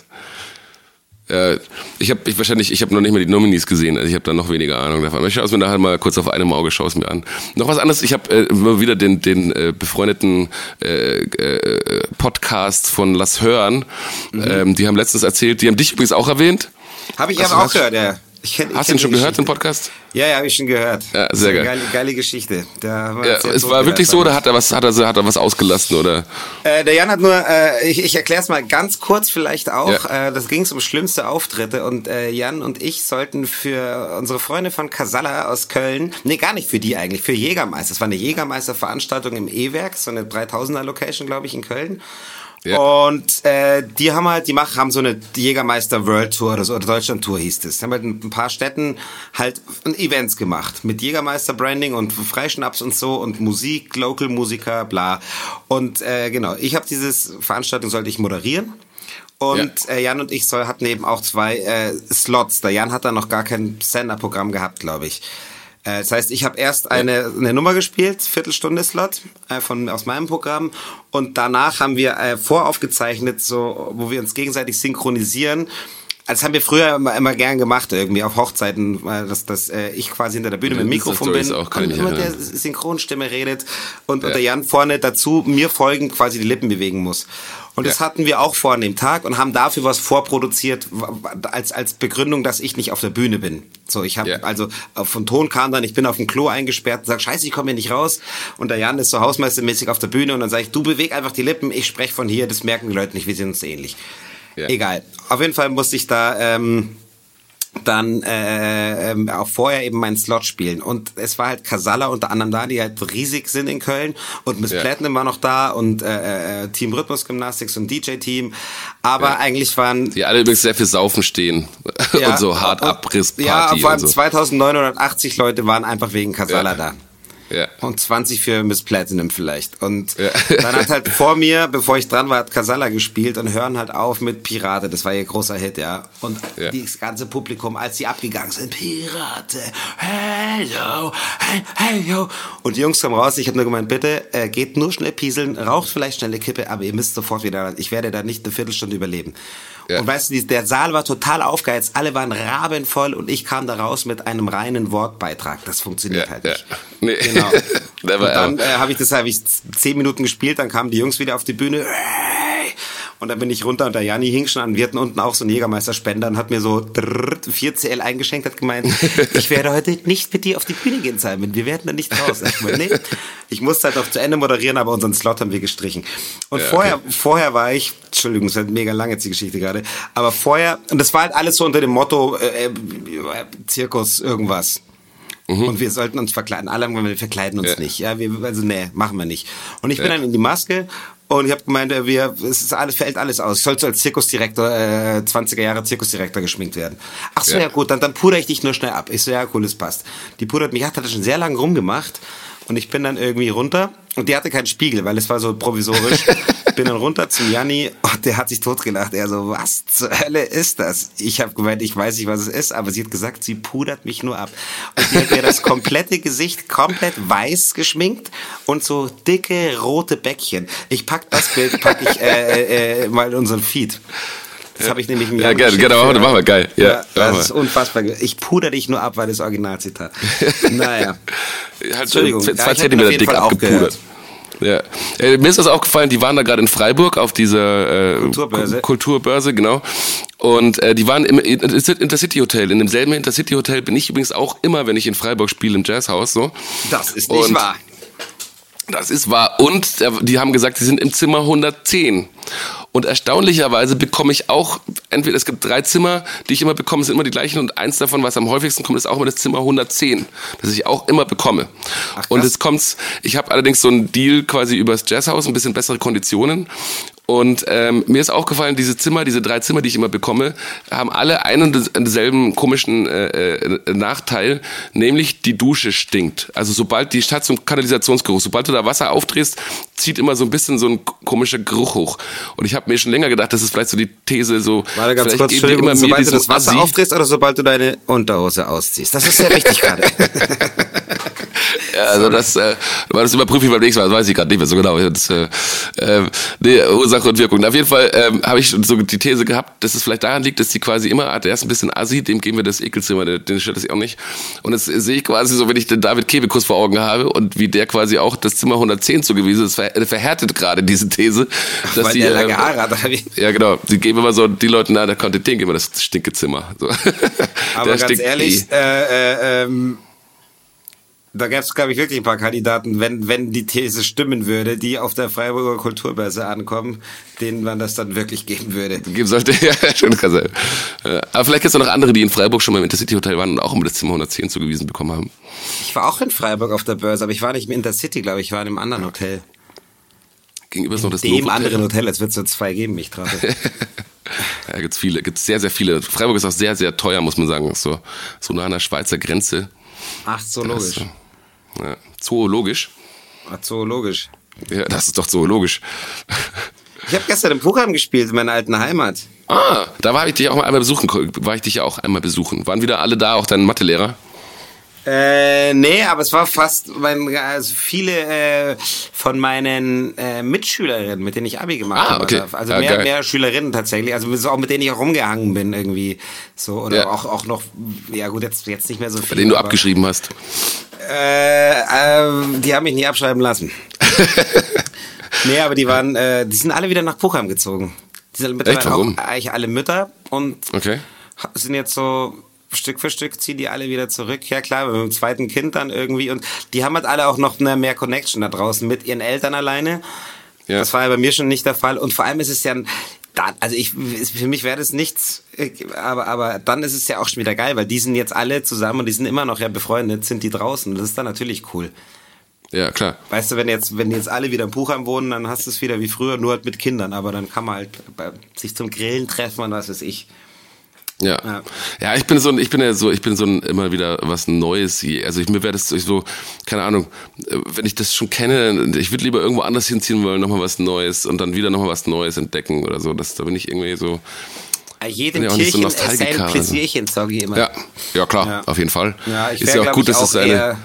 Äh, ich habe ich wahrscheinlich, ich habe noch nicht mal die Nominees gesehen, also ich habe da noch weniger Ahnung davon. Aber ich schaue es mir da halt mal kurz auf einem Auge, schaue es mir an. Noch was anderes, ich habe äh, immer wieder den, den äh, befreundeten äh, äh, Podcast von Lass Hören, mhm. ähm, die haben letztens erzählt, die haben dich übrigens auch erwähnt. Habe ich aber auch gehört, ja. Ich kenn, ich hast du ihn schon gehört, den Podcast? Ja, ja, habe ich schon gehört. Ja, sehr geil. Geile, geile Geschichte. Da ja, es war wirklich so, oder hat er was, hat er, hat er was ausgelassen, oder? Äh, der Jan hat nur, äh, ich, ich erkläre es mal ganz kurz vielleicht auch. Ja. Äh, das ging um schlimmste Auftritte und äh, Jan und ich sollten für unsere Freunde von Casalla aus Köln, nee, gar nicht für die eigentlich, für Jägermeister. Es war eine Jägermeister-Veranstaltung im E-Werk, so eine dreitausender Location, glaube ich, in Köln. Ja. Und äh, die haben halt, die machen, haben so eine Jägermeister World Tour oder so, oder Deutschland Tour hieß es. Die haben halt in ein paar Städten halt Events gemacht mit Jägermeister Branding und Freischnaps und so und Musik, Local Musiker, bla. Und äh, genau, ich habe dieses Veranstaltung sollte ich moderieren. Und ja. äh, Jan und ich soll, hatten eben auch zwei äh, Slots. Der Jan hat da noch gar kein Stand-Up-Programm gehabt, glaube ich. Das heißt, ich habe erst eine, eine Nummer gespielt, Viertelstunde-Slot äh, von aus meinem Programm, und danach haben wir äh, voraufgezeichnet, so, wo wir uns gegenseitig synchronisieren. Das haben wir früher immer, immer gern gemacht, irgendwie auf Hochzeiten, dass, dass äh, ich quasi hinter der Bühne mit dem Mikrofon bin auch, und immer der Synchronstimme redet und, ja. und der Jan vorne dazu mir folgend quasi die Lippen bewegen muss. Und ja. das hatten wir auch vor an dem Tag und haben dafür was vorproduziert als als Begründung, dass ich nicht auf der Bühne bin. So, ich habe ja. also von Ton kam dann, ich bin auf dem Klo eingesperrt und sag, scheiße, ich komme hier nicht raus. Und der Jan ist so hausmeistermäßig auf der Bühne und dann sage ich, du beweg einfach die Lippen, ich spreche von hier, das merken die Leute nicht, wir sind uns ähnlich. Ja. Egal. Auf jeden Fall musste ich da ähm, dann äh, äh, auch vorher eben meinen Slot spielen. Und es war halt Casalla unter anderem da, die halt riesig sind in Köln. Und Miss ja. Platinum war noch da und äh, äh, Team Rhythmus Gymnastics und D J-Team. Aber ja. eigentlich waren... Die alle übrigens sehr viel Saufen stehen. Ja, und so hart Abrissparty. Ja, vor allem so. zweitausendneunhundertachtzig Leute waren einfach wegen Casalla ja. da. Ja. Und zwanzig für Miss Platinum vielleicht. Und ja. dann hat halt vor mir, bevor ich dran war, hat Casalla gespielt und hören halt auf mit Pirate. Das war ihr großer Hit, ja. Und ja. das ganze Publikum, als sie abgegangen sind, Pirate, hello, hey, hey, yo. Und die Jungs kommen raus, ich habe nur gemeint, bitte, äh, geht nur schnell pieseln, raucht vielleicht schnell eine Kippe, aber ihr müsst sofort wieder, ich werde da nicht eine Viertelstunde überleben. Ja. Und weißt du, der Saal war total aufgeheizt, alle waren rabenvoll und ich kam da raus mit einem reinen Wortbeitrag. Das funktioniert ja, halt nicht. Ja. Nee. Genau. Und dann äh, habe ich das hab ich zehn Minuten gespielt, dann kamen die Jungs wieder auf die Bühne. Und dann bin ich runter und der Janni hing schon an. Wir hatten unten auch so einen Jägermeister-Spender und hat mir so vier C L eingeschenkt, hat gemeint, ich werde heute nicht mit dir auf die Bühne gehen, Simon. Wir werden da nicht raus. Ich, meine, nee. ich musste halt noch zu Ende moderieren, aber unseren Slot haben wir gestrichen. Und ja, vorher, okay. vorher war ich, Entschuldigung, das ist halt mega lang jetzt die Geschichte gerade, aber vorher, und das war halt alles so unter dem Motto, äh, äh, Zirkus, irgendwas. Mhm. Und wir sollten uns verkleiden. Alle haben gesagt, wir verkleiden uns ja. nicht. Ja, wir, also nee, machen wir nicht. Und ich bin ja. dann in die Maske und ich habe gemeint, wir, es ist alles, fällt alles aus. Ich sollte als Zirkusdirektor, äh, zwanziger Jahre Zirkusdirektor geschminkt werden. Ach so, ja, ja gut, dann, dann pudere ich dich nur schnell ab. Ich so, ja cool, das passt. Die pudert mich, hat das schon sehr lange rumgemacht. Und ich bin dann irgendwie runter und die hatte keinen Spiegel, weil es war so provisorisch. Bin dann runter zum Janni und der hat sich totgelacht. Er so, was zur Hölle ist das? Ich habe gemeint, ich weiß nicht, was es ist, aber sie hat gesagt, sie pudert mich nur ab. Und die hat mir das komplette Gesicht komplett weiß geschminkt und so dicke rote Bäckchen. Ich pack das Bild, pack ich äh, äh, mal in unseren Feed. Das habe ich nämlich im Ja, gerne, gerne, machen wir, machen wir, geil. Ja, ja, das ist unfassbar. Ich puder dich nur ab, weil das Originalzitat. Naja. Halt Entschuldigung. zwei Ja, Zentimeter dick abgepudert. Ja. Äh, mir ist das aufgefallen, die waren da gerade in Freiburg auf dieser äh, Kulturbörse. Kulturbörse, genau. Und äh, die waren im Intercity Hotel. In demselben Intercity Hotel bin ich übrigens auch immer, wenn ich in Freiburg spiele, im Jazzhaus. So. Das ist nicht Und wahr. Das ist wahr. Und äh, die haben gesagt, sie sind im Zimmer hundertzehn. Und erstaunlicherweise bekomme ich auch, entweder es gibt drei Zimmer, die ich immer bekomme, sind immer die gleichen. Und eins davon, was am häufigsten kommt, ist auch immer das Zimmer hundertzehn, das ich auch immer bekomme. Ach, und jetzt kommt's, ich habe allerdings so einen Deal quasi übers Jazzhaus, ein bisschen bessere Konditionen. Und ähm, mir ist aufgefallen, diese Zimmer, diese drei Zimmer, die ich immer bekomme, haben alle einen und denselben komischen äh, äh, Nachteil, nämlich die Dusche stinkt. Also sobald die Stadt zum Kanalisationsgeruch, sobald du da Wasser aufdrehst, zieht immer so ein bisschen so ein komischer Geruch hoch. Und ich habe mir schon länger gedacht, das ist vielleicht so die These, so Warte ganz vielleicht kurz, geben die immer sobald mehr du das Wasser Assi. aufdrehst oder sobald du deine Unterhose ausziehst. Das ist sehr wichtig gerade. Ja, also das, äh, das überprüfe ich beim nächsten Mal, das weiß ich gerade nicht mehr so genau. Das, äh, äh, nee, Ursache und Wirkung. Auf jeden Fall ähm, habe ich so die These gehabt, dass es vielleicht daran liegt, dass die quasi immer, ah, der ist ein bisschen assi, dem geben wir das Ekelzimmer, den stört das auch nicht. Und das sehe ich quasi so, wenn ich den David Kebekus vor Augen habe und wie der quasi auch das Zimmer hundertzehn zugewiesen ist, ver verhärtet gerade diese These. Dass Weil die, der lange ähm, Haare hat. Oder wie? Ja, genau. Die geben immer so, die Leute, na, da konnte den geben wir das Stinkezimmer. So. Aber der ganz ehrlich, eh. äh, äh, ähm, da gäbe es, glaube ich, wirklich ein paar Kandidaten, wenn, wenn die These stimmen würde, die auf der Freiburger Kulturbörse ankommen, denen man das dann wirklich geben würde. Geben sollte, ja, schon krass. Aber vielleicht gibt es noch andere, die in Freiburg schon mal im Intercity Hotel waren und auch immer das Zimmer hundertzehn zugewiesen bekommen haben. Ich war auch in Freiburg auf der Börse, aber ich war nicht im Intercity, glaube ich, ich war in einem anderen Hotel. Gegenüber ist noch das Dem Novotel. anderen Hotel, jetzt wird es so zwei geben, mich trate. Ja, gibt's viele, gibt's sehr, sehr viele. Freiburg ist auch sehr, sehr teuer, muss man sagen. So, so nah an der Schweizer Grenze. Ach, zoologisch. Das, ja, zoologisch. Ach, zoologisch. Ja, das ist doch zoologisch. Ich habe gestern im Puchheim gespielt, in meiner alten Heimat. Ah, da war ich dich auch mal einmal besuchen, war ich dich ja auch einmal besuchen. Waren wieder alle da, auch dein Mathelehrer? Äh, nee, aber es war fast, mein, also viele äh, von meinen äh, Mitschülerinnen, mit denen ich Abi gemacht ah, habe. okay. Also ja, mehr, geil. mehr Schülerinnen tatsächlich, also so auch mit denen ich auch rumgehangen bin irgendwie. So, oder Ja. auch, auch noch, ja gut, jetzt, jetzt nicht mehr so viel. Bei denen du aber, abgeschrieben hast. Äh, äh, die haben mich nie abschreiben lassen. Nee, aber die waren, äh, die sind alle wieder nach Puchheim gezogen. Die sind mittlerweile Echt, warum? auch eigentlich alle Mütter und Okay. sind jetzt so Stück für Stück ziehen die alle wieder zurück. Ja klar, mit dem zweiten Kind dann irgendwie. Und die haben halt alle auch noch eine mehr Connection da draußen mit ihren Eltern alleine. Ja. Das war ja bei mir schon nicht der Fall. Und vor allem ist es ja, da, also ich, für mich wäre das nichts, aber, aber dann ist es ja auch schon wieder geil, weil die sind jetzt alle zusammen und die sind immer noch ja befreundet, sind die draußen. Das ist dann natürlich cool. Ja, klar. Weißt du, wenn jetzt, wenn jetzt alle wieder im Puchheim wohnen, dann hast du es wieder wie früher, nur halt mit Kindern. Aber dann kann man halt bei, sich zum Grillen treffen und was weiß ich. Ja. Ja. ja, ich bin so ein, ich bin ja so, ich bin so ein immer wieder was Neues. Also ich mir wäre das so, keine Ahnung, wenn ich das schon kenne, ich würde lieber irgendwo anders hinziehen wollen, nochmal was Neues und dann wieder nochmal was Neues entdecken oder so. Das, da bin ich irgendwie so. Jedem ja Tierchen so ist sein Pläsierchen, sag ich immer. Ja, ja klar, Ja. auf jeden Fall. Ja, ich ist wär, ja auch gut, ich, dass auch es eine. eher,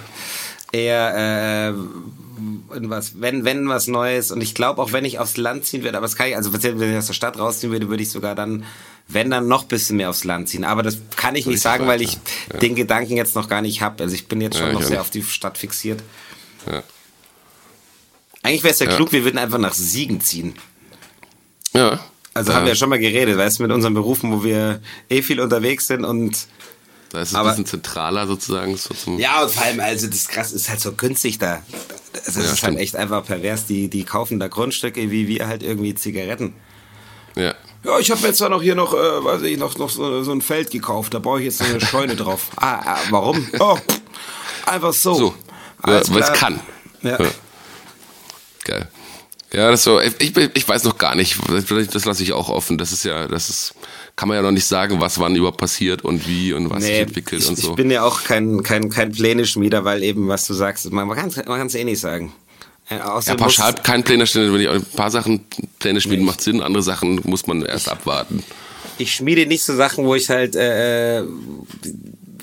eher äh, was, wenn, wenn was Neues und ich glaube auch, wenn ich aufs Land ziehen würde, aber das kann ich, also wenn ich aus der Stadt rausziehen würde, würde ich sogar dann, wenn dann noch ein bisschen mehr aufs Land ziehen. Aber das kann ich nicht Richtig sagen, weit, weil ich ja. den Gedanken jetzt noch gar nicht habe. Also ich bin jetzt schon Ja, noch ich auch sehr nicht. auf die Stadt fixiert. Ja. Eigentlich wäre es ja, Ja. klug, wir würden einfach nach Siegen ziehen. Ja. Also da, haben wir ja schon mal geredet, weißt du, mit unseren Berufen, wo wir eh viel unterwegs sind und Da ist es aber- ein bisschen zentraler sozusagen. So zum ja, und vor allem, also das krass ist halt so günstig da. Das Ja, ist halt stimmt. echt einfach pervers. Die, die kaufen da Grundstücke wie wir halt irgendwie Zigaretten. ja. Ja, ich habe jetzt zwar noch hier noch, äh, weiß ich, noch, noch so, so ein Feld gekauft. Da baue ich jetzt so eine Scheune drauf. Ah, ah, warum? Oh, einfach so. So. Alles Ja, weil es klar. kann. Ja. Ja. Geil. Ja, das ist so, ich, ich weiß noch gar nicht, das lasse ich auch offen. Das ist ja, das ist, kann man ja noch nicht sagen, was wann überhaupt passiert und wie und was sich Nee, entwickelt ich, und so. ich bin ja auch kein, kein, kein Pläne-Schmieder, weil eben, was du sagst, man kann es eh nicht sagen. Äh, Ja, außerdem pauschal muss- kein Pläne stellen, wenn ich ein paar Sachen Pläne schmieden macht Sinn, andere Sachen muss man erst abwarten. Ich schmiede nicht so Sachen, wo ich halt, äh,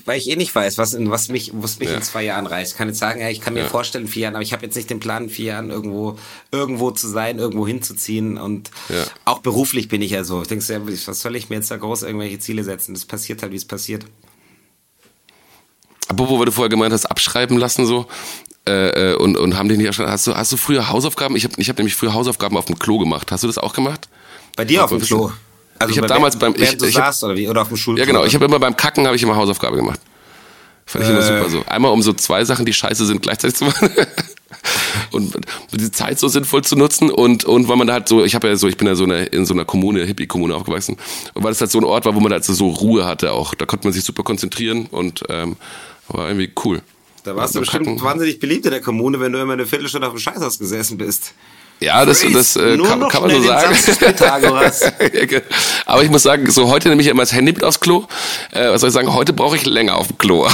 weil ich eh nicht weiß, was, in, was mich, was mich Ja. in zwei Jahren reicht. Ich kann jetzt sagen, ja, ich kann mir Ja. vorstellen, in vier Jahren, aber ich habe jetzt nicht den Plan, in vier Jahren irgendwo, irgendwo zu sein, irgendwo hinzuziehen. Und Ja. auch beruflich bin ich ja so. Ich denke, ja, was soll ich mir jetzt da groß irgendwelche Ziele setzen? Das passiert halt, wie es passiert. Apropos, weil du vorher gemeint hast, abschreiben lassen so. Äh, und, und haben die nicht hast du hast du früher Hausaufgaben? Ich habe ich hab nämlich früher Hausaufgaben auf dem Klo gemacht. Hast du das auch gemacht? Bei dir auf dem Klo? Also ich habe bei- damals beim während ich, du ich hab, saßt oder wie? Oder auf dem Schulklo? ja genau, ich habe immer beim Kacken habe ich immer Hausaufgabe gemacht. Fand ich immer Äh. super so. Einmal um so zwei Sachen, die scheiße sind, gleichzeitig zu machen. Und die Zeit so sinnvoll zu nutzen und und weil man da halt so, ich habe ja so, ich bin ja so eine, in so einer Kommune, Hippie-Kommune aufgewachsen und weil es halt so ein Ort war, wo man halt so Ruhe hatte auch, da konnte man sich super konzentrieren und ähm, war irgendwie cool. Da warst du Beim bestimmt Kacken. wahnsinnig beliebt in der Kommune, wenn du immer eine Viertelstunde auf dem Scheißhaus gesessen bist. Ja, das, das äh, Nur kann, noch kann man so schnell den sagen. Satz des Pythagoras. Aber ich muss sagen, so heute nehme ich immer das Handy mit aufs Klo. Äh, was soll ich sagen, heute brauche ich länger auf dem Klo.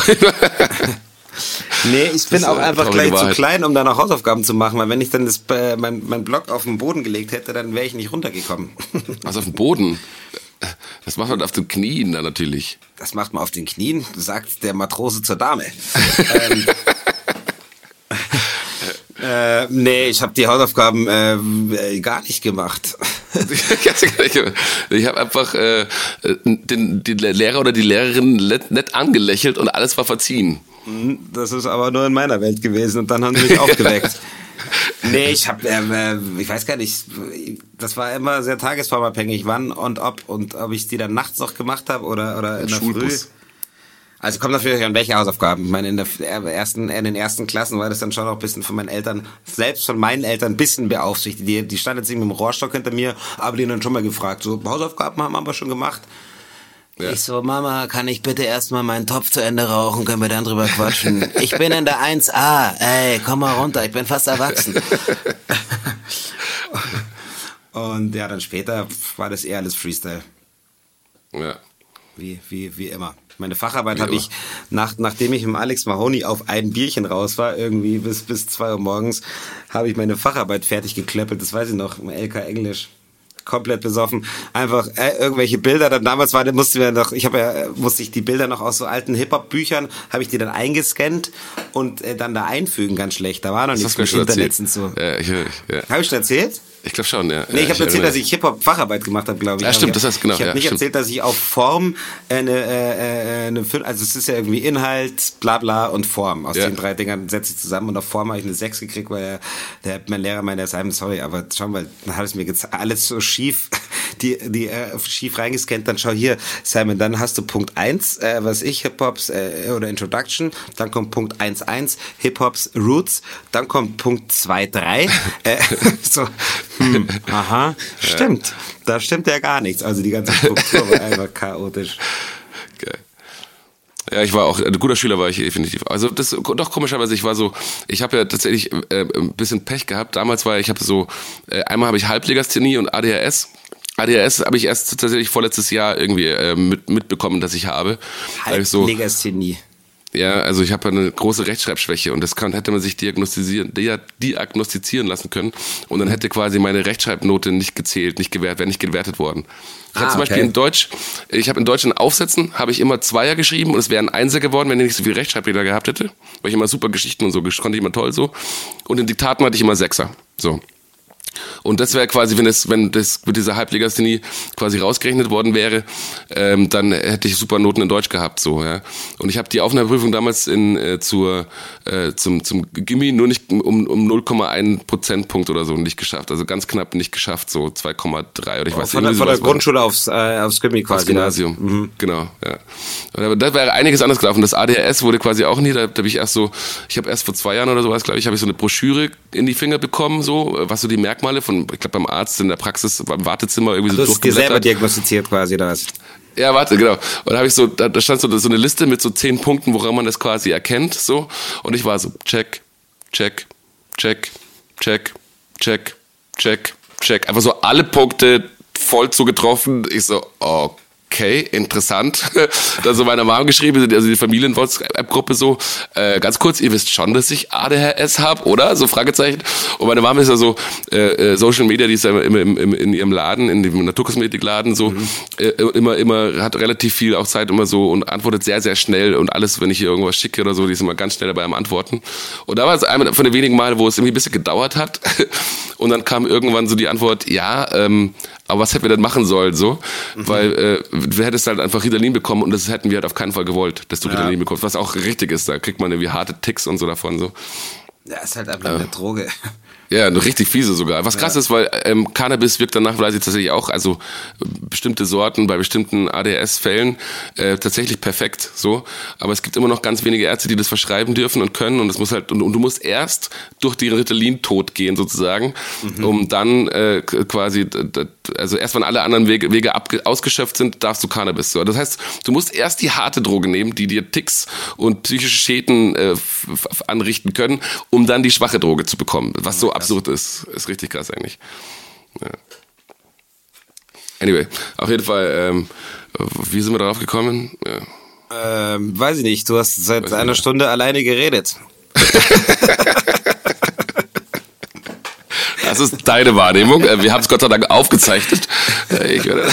Nee, ich bin ist auch eine einfach traurige gleich zu Wahrheit. klein, um da noch Hausaufgaben zu machen, weil wenn ich dann das, äh, mein, mein Block auf den Boden gelegt hätte, dann wäre ich nicht runtergekommen. Was auf dem Boden? Das macht man auf den Knien dann natürlich. Das macht man auf den Knien, sagt der Matrose zur Dame. ähm, äh, nee, ich habe die Hausaufgaben äh, gar nicht gemacht. Ich habe einfach äh, den, den Lehrer oder die Lehrerin nett, nett angelächelt und alles war verziehen. Das ist aber nur in meiner Welt gewesen und dann haben sie mich aufgeweckt. Nee, ich habe, äh, ich weiß gar nicht, das war immer sehr tagesformabhängig, wann und ob und ob ich die dann nachts noch gemacht habe oder, oder in der Früh. Schulbus. Also kommt natürlich an welche Hausaufgaben. Ich meine, in, der ersten, in den ersten Klassen war das dann schon auch ein bisschen von meinen Eltern, selbst von meinen Eltern ein bisschen beaufsichtigt. Die, die stand jetzt nicht mit dem Rohrstock hinter mir, aber die haben dann schon mal gefragt, so Hausaufgaben haben wir aber schon gemacht. Ja. Ich so, Mama, kann ich bitte erstmal meinen Topf zu Ende rauchen, können wir dann drüber quatschen? Ich bin in der eins a, ey, komm mal runter, ich bin fast erwachsen. Und ja, dann später war das eher alles Freestyle. Ja. Wie, wie, wie immer. Meine Facharbeit habe ich, nach, nachdem ich mit Alex Mahoney auf ein Bierchen raus war, irgendwie bis, bis zwei Uhr morgens, habe ich meine Facharbeit fertig geklöppelt, das weiß ich noch, im L K Englisch. Komplett besoffen. Einfach äh, irgendwelche Bilder. Dann damals war, mussten wir noch, ich habe ja, musste ich die Bilder noch aus so alten Hip-Hop-Büchern, habe ich die dann eingescannt und äh, dann da einfügen, ganz schlecht. Da war noch nichts mit Internet und so. Ja, ich, ja. Habe ich schon erzählt? Ich glaube schon, ja. Nee, ich ja, habe erzählt, dass ich Hip-Hop-Facharbeit gemacht habe, glaube ich. Ja, stimmt, das heißt, genau. Ich habe ja, nicht stimmt. erzählt, dass ich auf Form eine, äh, eine Film, also es ist ja irgendwie Inhalt, bla bla und Form. Aus ja. den drei Dingern setze ich zusammen und auf Form habe ich eine sechs gekriegt, weil der, der mein Lehrer meinte, er sei sorry, aber schau mal, dann hat es mir gezeigt, alles so schief, die, die äh, schief reingescannt, dann schau hier, Simon, dann hast du Punkt eins, äh, was ich, Hip-Hops äh, oder Introduction, dann kommt Punkt eins Punkt eins, Hip-Hops Roots, dann kommt Punkt zwei Punkt drei, äh, so, hm, aha. Aha, stimmt. Ja. Da stimmt ja gar nichts. Also die ganze Struktur war einfach chaotisch. Geil. Ja, ich war auch, ein guter Schüler war ich definitiv. Also das doch komischerweise, ich war so, ich habe ja tatsächlich äh, ein bisschen Pech gehabt. Damals war ich, habe so, äh, einmal habe ich Halblegasthenie und A D H S. A D H S habe ich erst tatsächlich vorletztes Jahr irgendwie äh, mit, mitbekommen, dass ich habe. Halblegasthenie. Ja, also ich habe eine große Rechtschreibschwäche und das kann, hätte man sich diagnostizieren, diagnostizieren lassen können und dann hätte quasi meine Rechtschreibnote nicht gezählt, nicht gewährt, wäre nicht gewertet worden. Ich ah, habe zum Beispiel okay. in Deutsch, ich habe in Deutsch in Aufsätzen, habe ich immer Zweier geschrieben und es wäre ein Einser geworden, wenn ich nicht so viel Rechtschreibfehler gehabt hätte, weil ich immer super Geschichten und so, konnte ich immer toll so und in Diktaten hatte ich immer Sechser, so. Und das wäre quasi, wenn das, wenn das mit dieser Halblegasthenie quasi rausgerechnet worden wäre, ähm, dann hätte ich super Noten in Deutsch gehabt, so, ja. Und ich habe die Aufnahmeprüfung damals in äh, zur äh, zum zum Gimmi nur nicht um um null Komma eins Prozentpunkt oder so nicht geschafft, also ganz knapp nicht geschafft, so zwei Komma drei oder ich weiß nicht. Von, von der Grundschule aufs äh, aufs Gimmi quasi. Aufs Gymnasium, mhm. Genau, ja. Aber da wäre einiges anders gelaufen. Das A D H S wurde quasi auch nie, da, da habe ich erst so, ich habe erst vor zwei Jahren oder sowas, glaube ich, habe ich so eine Broschüre in die Finger bekommen, so, was so die Merkmale von, ich glaube beim Arzt in der Praxis, beim Wartezimmer irgendwie also so durchgeblättert. Du hast dir selber diagnostiziert quasi, oder was? Ja, warte, genau. Und da habe ich so, da, da stand so, so eine Liste mit so zehn Punkten, woran man das quasi erkennt, so. Und ich war so, check, check, check, check, check, check, check. Einfach so alle Punkte voll zugetroffen. Ich so, okay. okay, interessant. Da so meiner Mom geschrieben, also die Familien-WhatsApp-Gruppe so, äh, ganz kurz, ihr wisst schon, dass ich A D H S habe, oder? So Fragezeichen. Und meine Mom ist ja so, äh, Social Media, die ist ja immer im, im, in ihrem Laden, in dem Naturkosmetikladen, so, mhm. äh, immer, immer, hat relativ viel auch Zeit immer so und antwortet sehr, sehr schnell und alles, wenn ich ihr irgendwas schicke oder so, die ist immer ganz schnell dabei am Antworten. Und da war es einer von den wenigen Male, wo es irgendwie ein bisschen gedauert hat. Und dann kam irgendwann so die Antwort, ja, ähm, aber was hätten wir denn machen sollen, so? Mhm. Weil äh, du hättest halt einfach Ritalin bekommen und das hätten wir halt auf keinen Fall gewollt, dass du ja. Ritalin bekommst, was auch richtig ist, da kriegt man irgendwie harte Ticks und so davon, so. Ja, ist halt einfach äh. eine Droge. Ja, richtig fiese sogar. Was krass ja. ist, weil ähm, Cannabis wirkt dann nachweislich tatsächlich auch, also bestimmte Sorten bei bestimmten A D H S-Fällen äh, tatsächlich perfekt, so. Aber es gibt immer noch ganz wenige Ärzte, die das verschreiben dürfen und können und es muss halt und, und du musst erst durch den Ritalin-Tod gehen sozusagen, mhm. um dann äh, quasi, also erst wenn alle anderen Wege, Wege abge- ausgeschöpft sind, darfst du Cannabis. So. Das heißt, du musst erst die harte Droge nehmen, die dir Ticks und psychische Schäden äh, f- f- anrichten können, um dann die schwache Droge zu bekommen. Was so absurd ist. Ist richtig krass eigentlich. Ja. Anyway, auf jeden Fall, ähm, wie sind wir darauf gekommen? Ja. Ähm, weiß ich nicht, du hast seit weiß einer nicht. Stunde alleine geredet. Das ist deine Wahrnehmung. Wir haben es Gott sei Dank aufgezeichnet. Ich werde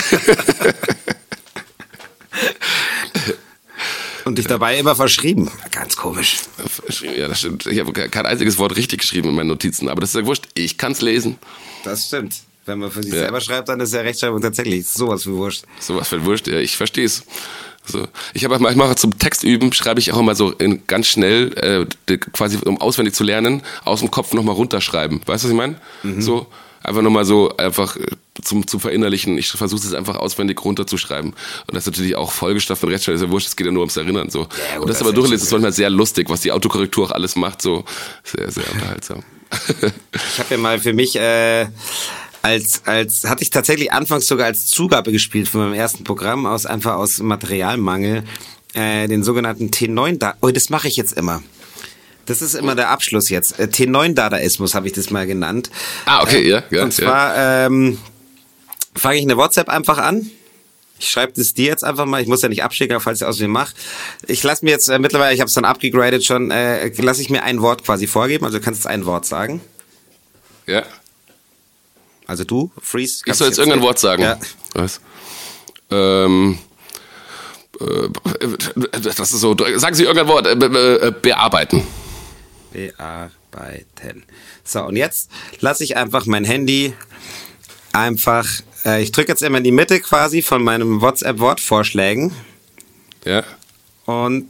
Und dich dabei immer verschrieben. Ganz komisch. Ja, das stimmt. Ich habe kein einziges Wort richtig geschrieben in meinen Notizen, aber das ist ja wurscht. Ich kann es lesen. Das stimmt. Wenn man für sich ja. selber schreibt, dann ist ja Rechtschreibung tatsächlich sowas für Wurscht. Sowas für Wurscht, ja, ich verstehe es. So. Ich habe manchmal zum Textüben schreibe ich auch immer so in, ganz schnell, äh, quasi um auswendig zu lernen, aus dem Kopf nochmal runterschreiben. Weißt du, was ich meine? Mhm. So, einfach nochmal so, einfach zum, zum Verinnerlichen. Ich versuche es einfach auswendig runterzuschreiben. Und das ist natürlich auch vollgestopft mit Rechtschreibung, ist ja wurscht, es geht ja nur ums Erinnern. So. Ja, gut, und das, das aber durchlesen ist manchmal sehr lustig, was die Autokorrektur auch alles macht, so sehr, sehr unterhaltsam. Ich habe ja mal für mich, äh, als, als, hatte ich tatsächlich anfangs sogar als Zugabe gespielt von meinem ersten Programm, aus, einfach aus Materialmangel, äh, den sogenannten T neun Da. Oh, das mache ich jetzt immer. Das ist immer der Abschluss jetzt. T neun Dadaismus habe ich das mal genannt. Ah, okay, ja. ja Und zwar ja. ähm, fange ich eine WhatsApp einfach an. Ich schreibe das dir jetzt einfach mal. Ich muss ja nicht abschicken, falls ich aus dem mache. Ich lasse mir jetzt, äh, mittlerweile, ich habe es dann abgegradet schon, äh, lasse ich mir ein Wort quasi vorgeben. Also du kannst jetzt ein Wort sagen. Ja. Also du, Freeze. Ich soll jetzt, jetzt irgendein Wort sagen. Ja. Was? Ähm... Das ist so, sagen Sie irgendein Wort, be- bearbeiten. Bearbeiten. So, und jetzt lasse ich einfach mein Handy einfach, äh, ich drücke jetzt immer in die Mitte quasi von meinem WhatsApp-Wortvorschlägen. Ja. Und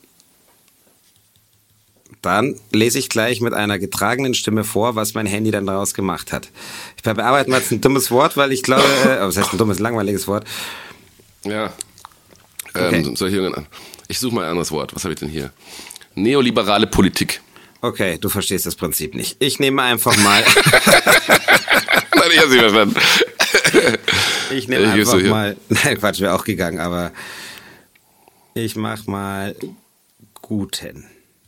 dann lese ich gleich mit einer getragenen Stimme vor, was mein Handy dann daraus gemacht hat. Ich bei bearbeiten war jetzt ein dummes Wort, weil ich glaube, äh, oh, das heißt ein dummes, langweiliges Wort. Ja. Okay. Ähm, soll ich, ich suche mal ein anderes Wort. Was habe ich denn hier? Neoliberale Politik. Okay, du verstehst das Prinzip nicht. Ich nehme einfach mal... Nein, ich habe sie verstanden. Ich nehme einfach so mal... Nein, Quatsch, wäre auch gegangen, aber... Ich mach mal... Guten.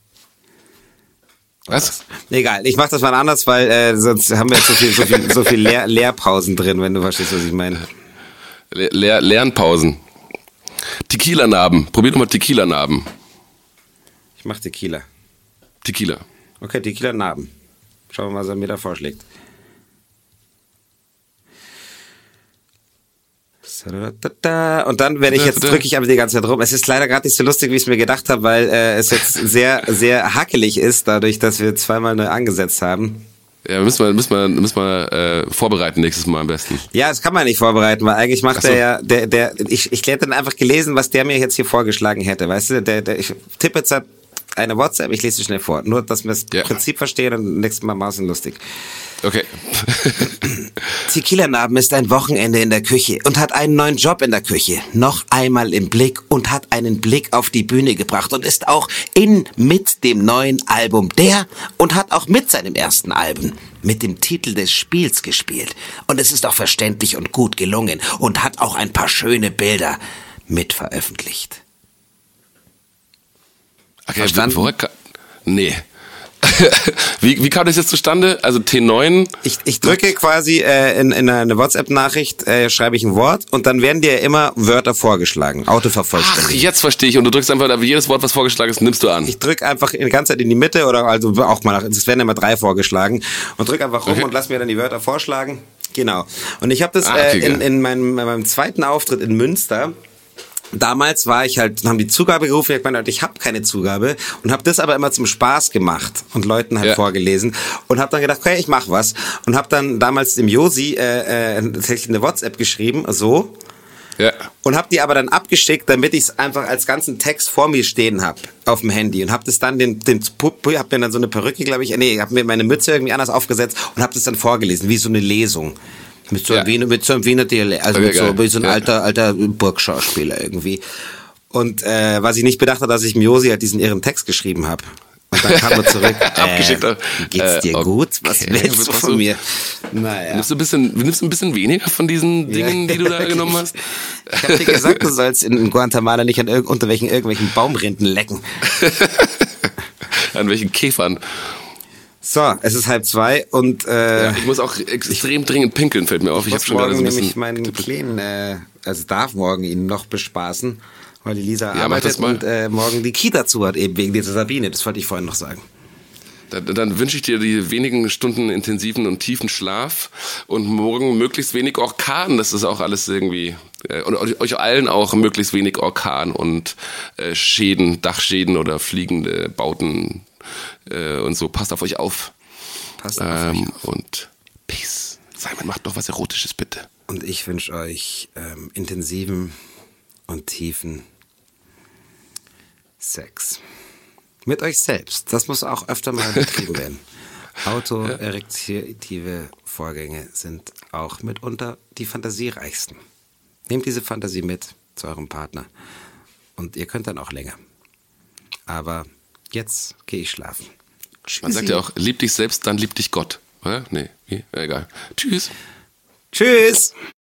Was? Egal, ich mach das mal anders, weil äh, sonst haben wir jetzt so viel, so viel, so viel Leer, Leerpausen drin, wenn du verstehst, was ich meine. Le- Leer, Lernpausen. Tequila-Narben. Probier doch mal Tequila-Narben. Ich mach Tequila. Tequila. Okay, Tequila-Narben. Schauen wir mal, was er mir da vorschlägt. Und dann werde ich jetzt, drücke ich aber die ganze Zeit rum. Es ist leider gerade nicht so lustig, wie ich es mir gedacht habe, weil äh, es jetzt sehr, sehr hackelig ist, dadurch, dass wir zweimal neu angesetzt haben. Ja, müssen wir, müssen wir, müssen wir äh, vorbereiten nächstes Mal am besten. Ja, das kann man nicht vorbereiten, weil eigentlich macht so. der ja, der, der, ich, ich hätte dann einfach gelesen, was der mir jetzt hier vorgeschlagen hätte, weißt du, der, der, ich tippe jetzt eine WhatsApp, ich lese sie schnell vor, nur, dass wir das ja. Prinzip verstehen und nächstes Mal mausen lustig. Okay. Tequila-Narben ist ein Wochenende in der Küche und hat einen neuen Job in der Küche. Noch einmal im Blick und hat einen Blick auf die Bühne gebracht und ist auch in mit dem neuen Album der und hat auch mit seinem ersten Album mit dem Titel des Spiels gespielt. Und es ist auch verständlich und gut gelungen und hat auch ein paar schöne Bilder mit veröffentlicht. Okay, verstanden? Kann, nee. wie, wie kam das jetzt zustande? Also T neun? Ich, ich drücke quasi äh, in, in eine WhatsApp-Nachricht, äh, schreibe ich ein Wort und dann werden dir immer Wörter vorgeschlagen, Autovervollständigung. Ach, jetzt verstehe ich. Und du drückst einfach, aber jedes Wort, was vorgeschlagen ist, nimmst du an. Ich drücke einfach die ganze Zeit in die Mitte oder also auch mal, es werden immer drei vorgeschlagen und drücke einfach rum okay. und lass mir dann die Wörter vorschlagen. Genau. Und ich habe das ah, okay, äh, in, in, meinem, in meinem zweiten Auftritt in Münster. Damals war ich halt, haben die Zugabe gerufen, ich meine, ich habe keine Zugabe und habe das aber immer zum Spaß gemacht und Leuten halt ja. vorgelesen und habe dann gedacht, okay, ich mach was und habe dann damals dem Josi äh, äh, tatsächlich eine WhatsApp geschrieben, so ja. und habe die aber dann abgeschickt, damit ich es einfach als ganzen Text vor mir stehen habe auf dem Handy und habe das dann den, den hab mir dann so eine Perücke, glaube ich, nee, habe mir meine Mütze irgendwie anders aufgesetzt und habe das dann vorgelesen, wie so eine Lesung. Mit so, ja. einem Wiener, mit so einem Wiener Dialekt, also okay, mit so, wie so ein ja. alter, alter Burgschauspieler irgendwie. Und äh, was ich nicht bedacht habe, dass ich im Josi halt diesen irren Text geschrieben habe. Und dann kam er zurück. Abgeschickt. Äh, geht's dir äh, okay. gut? Was willst du von du, mir? Naja. Nimmst du ein bisschen, nimmst du ein bisschen weniger von diesen Dingen, ja. die du da genommen hast? Ich habe dir gesagt, du sollst in Guatemala nicht an irg- unter welchen irgendwelchen Baumrinden lecken. An welchen Käfern? So, es ist halb zwei und äh, ja, ich muss auch extrem ich, dringend pinkeln, fällt mir auf. Ich, ich habe schon morgen so ein nämlich meinen Kleinen, äh, also darf morgen ihn noch bespaßen, weil die Lisa ja, arbeitet und äh, morgen die Kita zu hat, eben wegen dieser Sabine. Das wollte ich vorhin noch sagen. Dann, dann wünsche ich dir die wenigen Stunden intensiven und tiefen Schlaf und morgen möglichst wenig Orkan. Das ist auch alles irgendwie, äh, und euch allen auch möglichst wenig Orkan und äh, Schäden, Dachschäden oder fliegende Bauten. Und so, passt auf euch auf. Passt auf ähm, euch auf. Und Peace. Simon, macht doch was Erotisches, bitte. Und ich wünsche euch ähm, intensiven und tiefen Sex. Mit euch selbst. Das muss auch öfter mal betrieben werden. Autoerektive Vorgänge sind auch mitunter die fantasiereichsten. Nehmt diese Fantasie mit zu eurem Partner. Und ihr könnt dann auch länger. Aber jetzt gehe ich schlafen. Tschüssi. Man sagt ja auch, lieb dich selbst, dann lieb dich Gott. Oder? Nee, egal. Tschüss. Tschüss.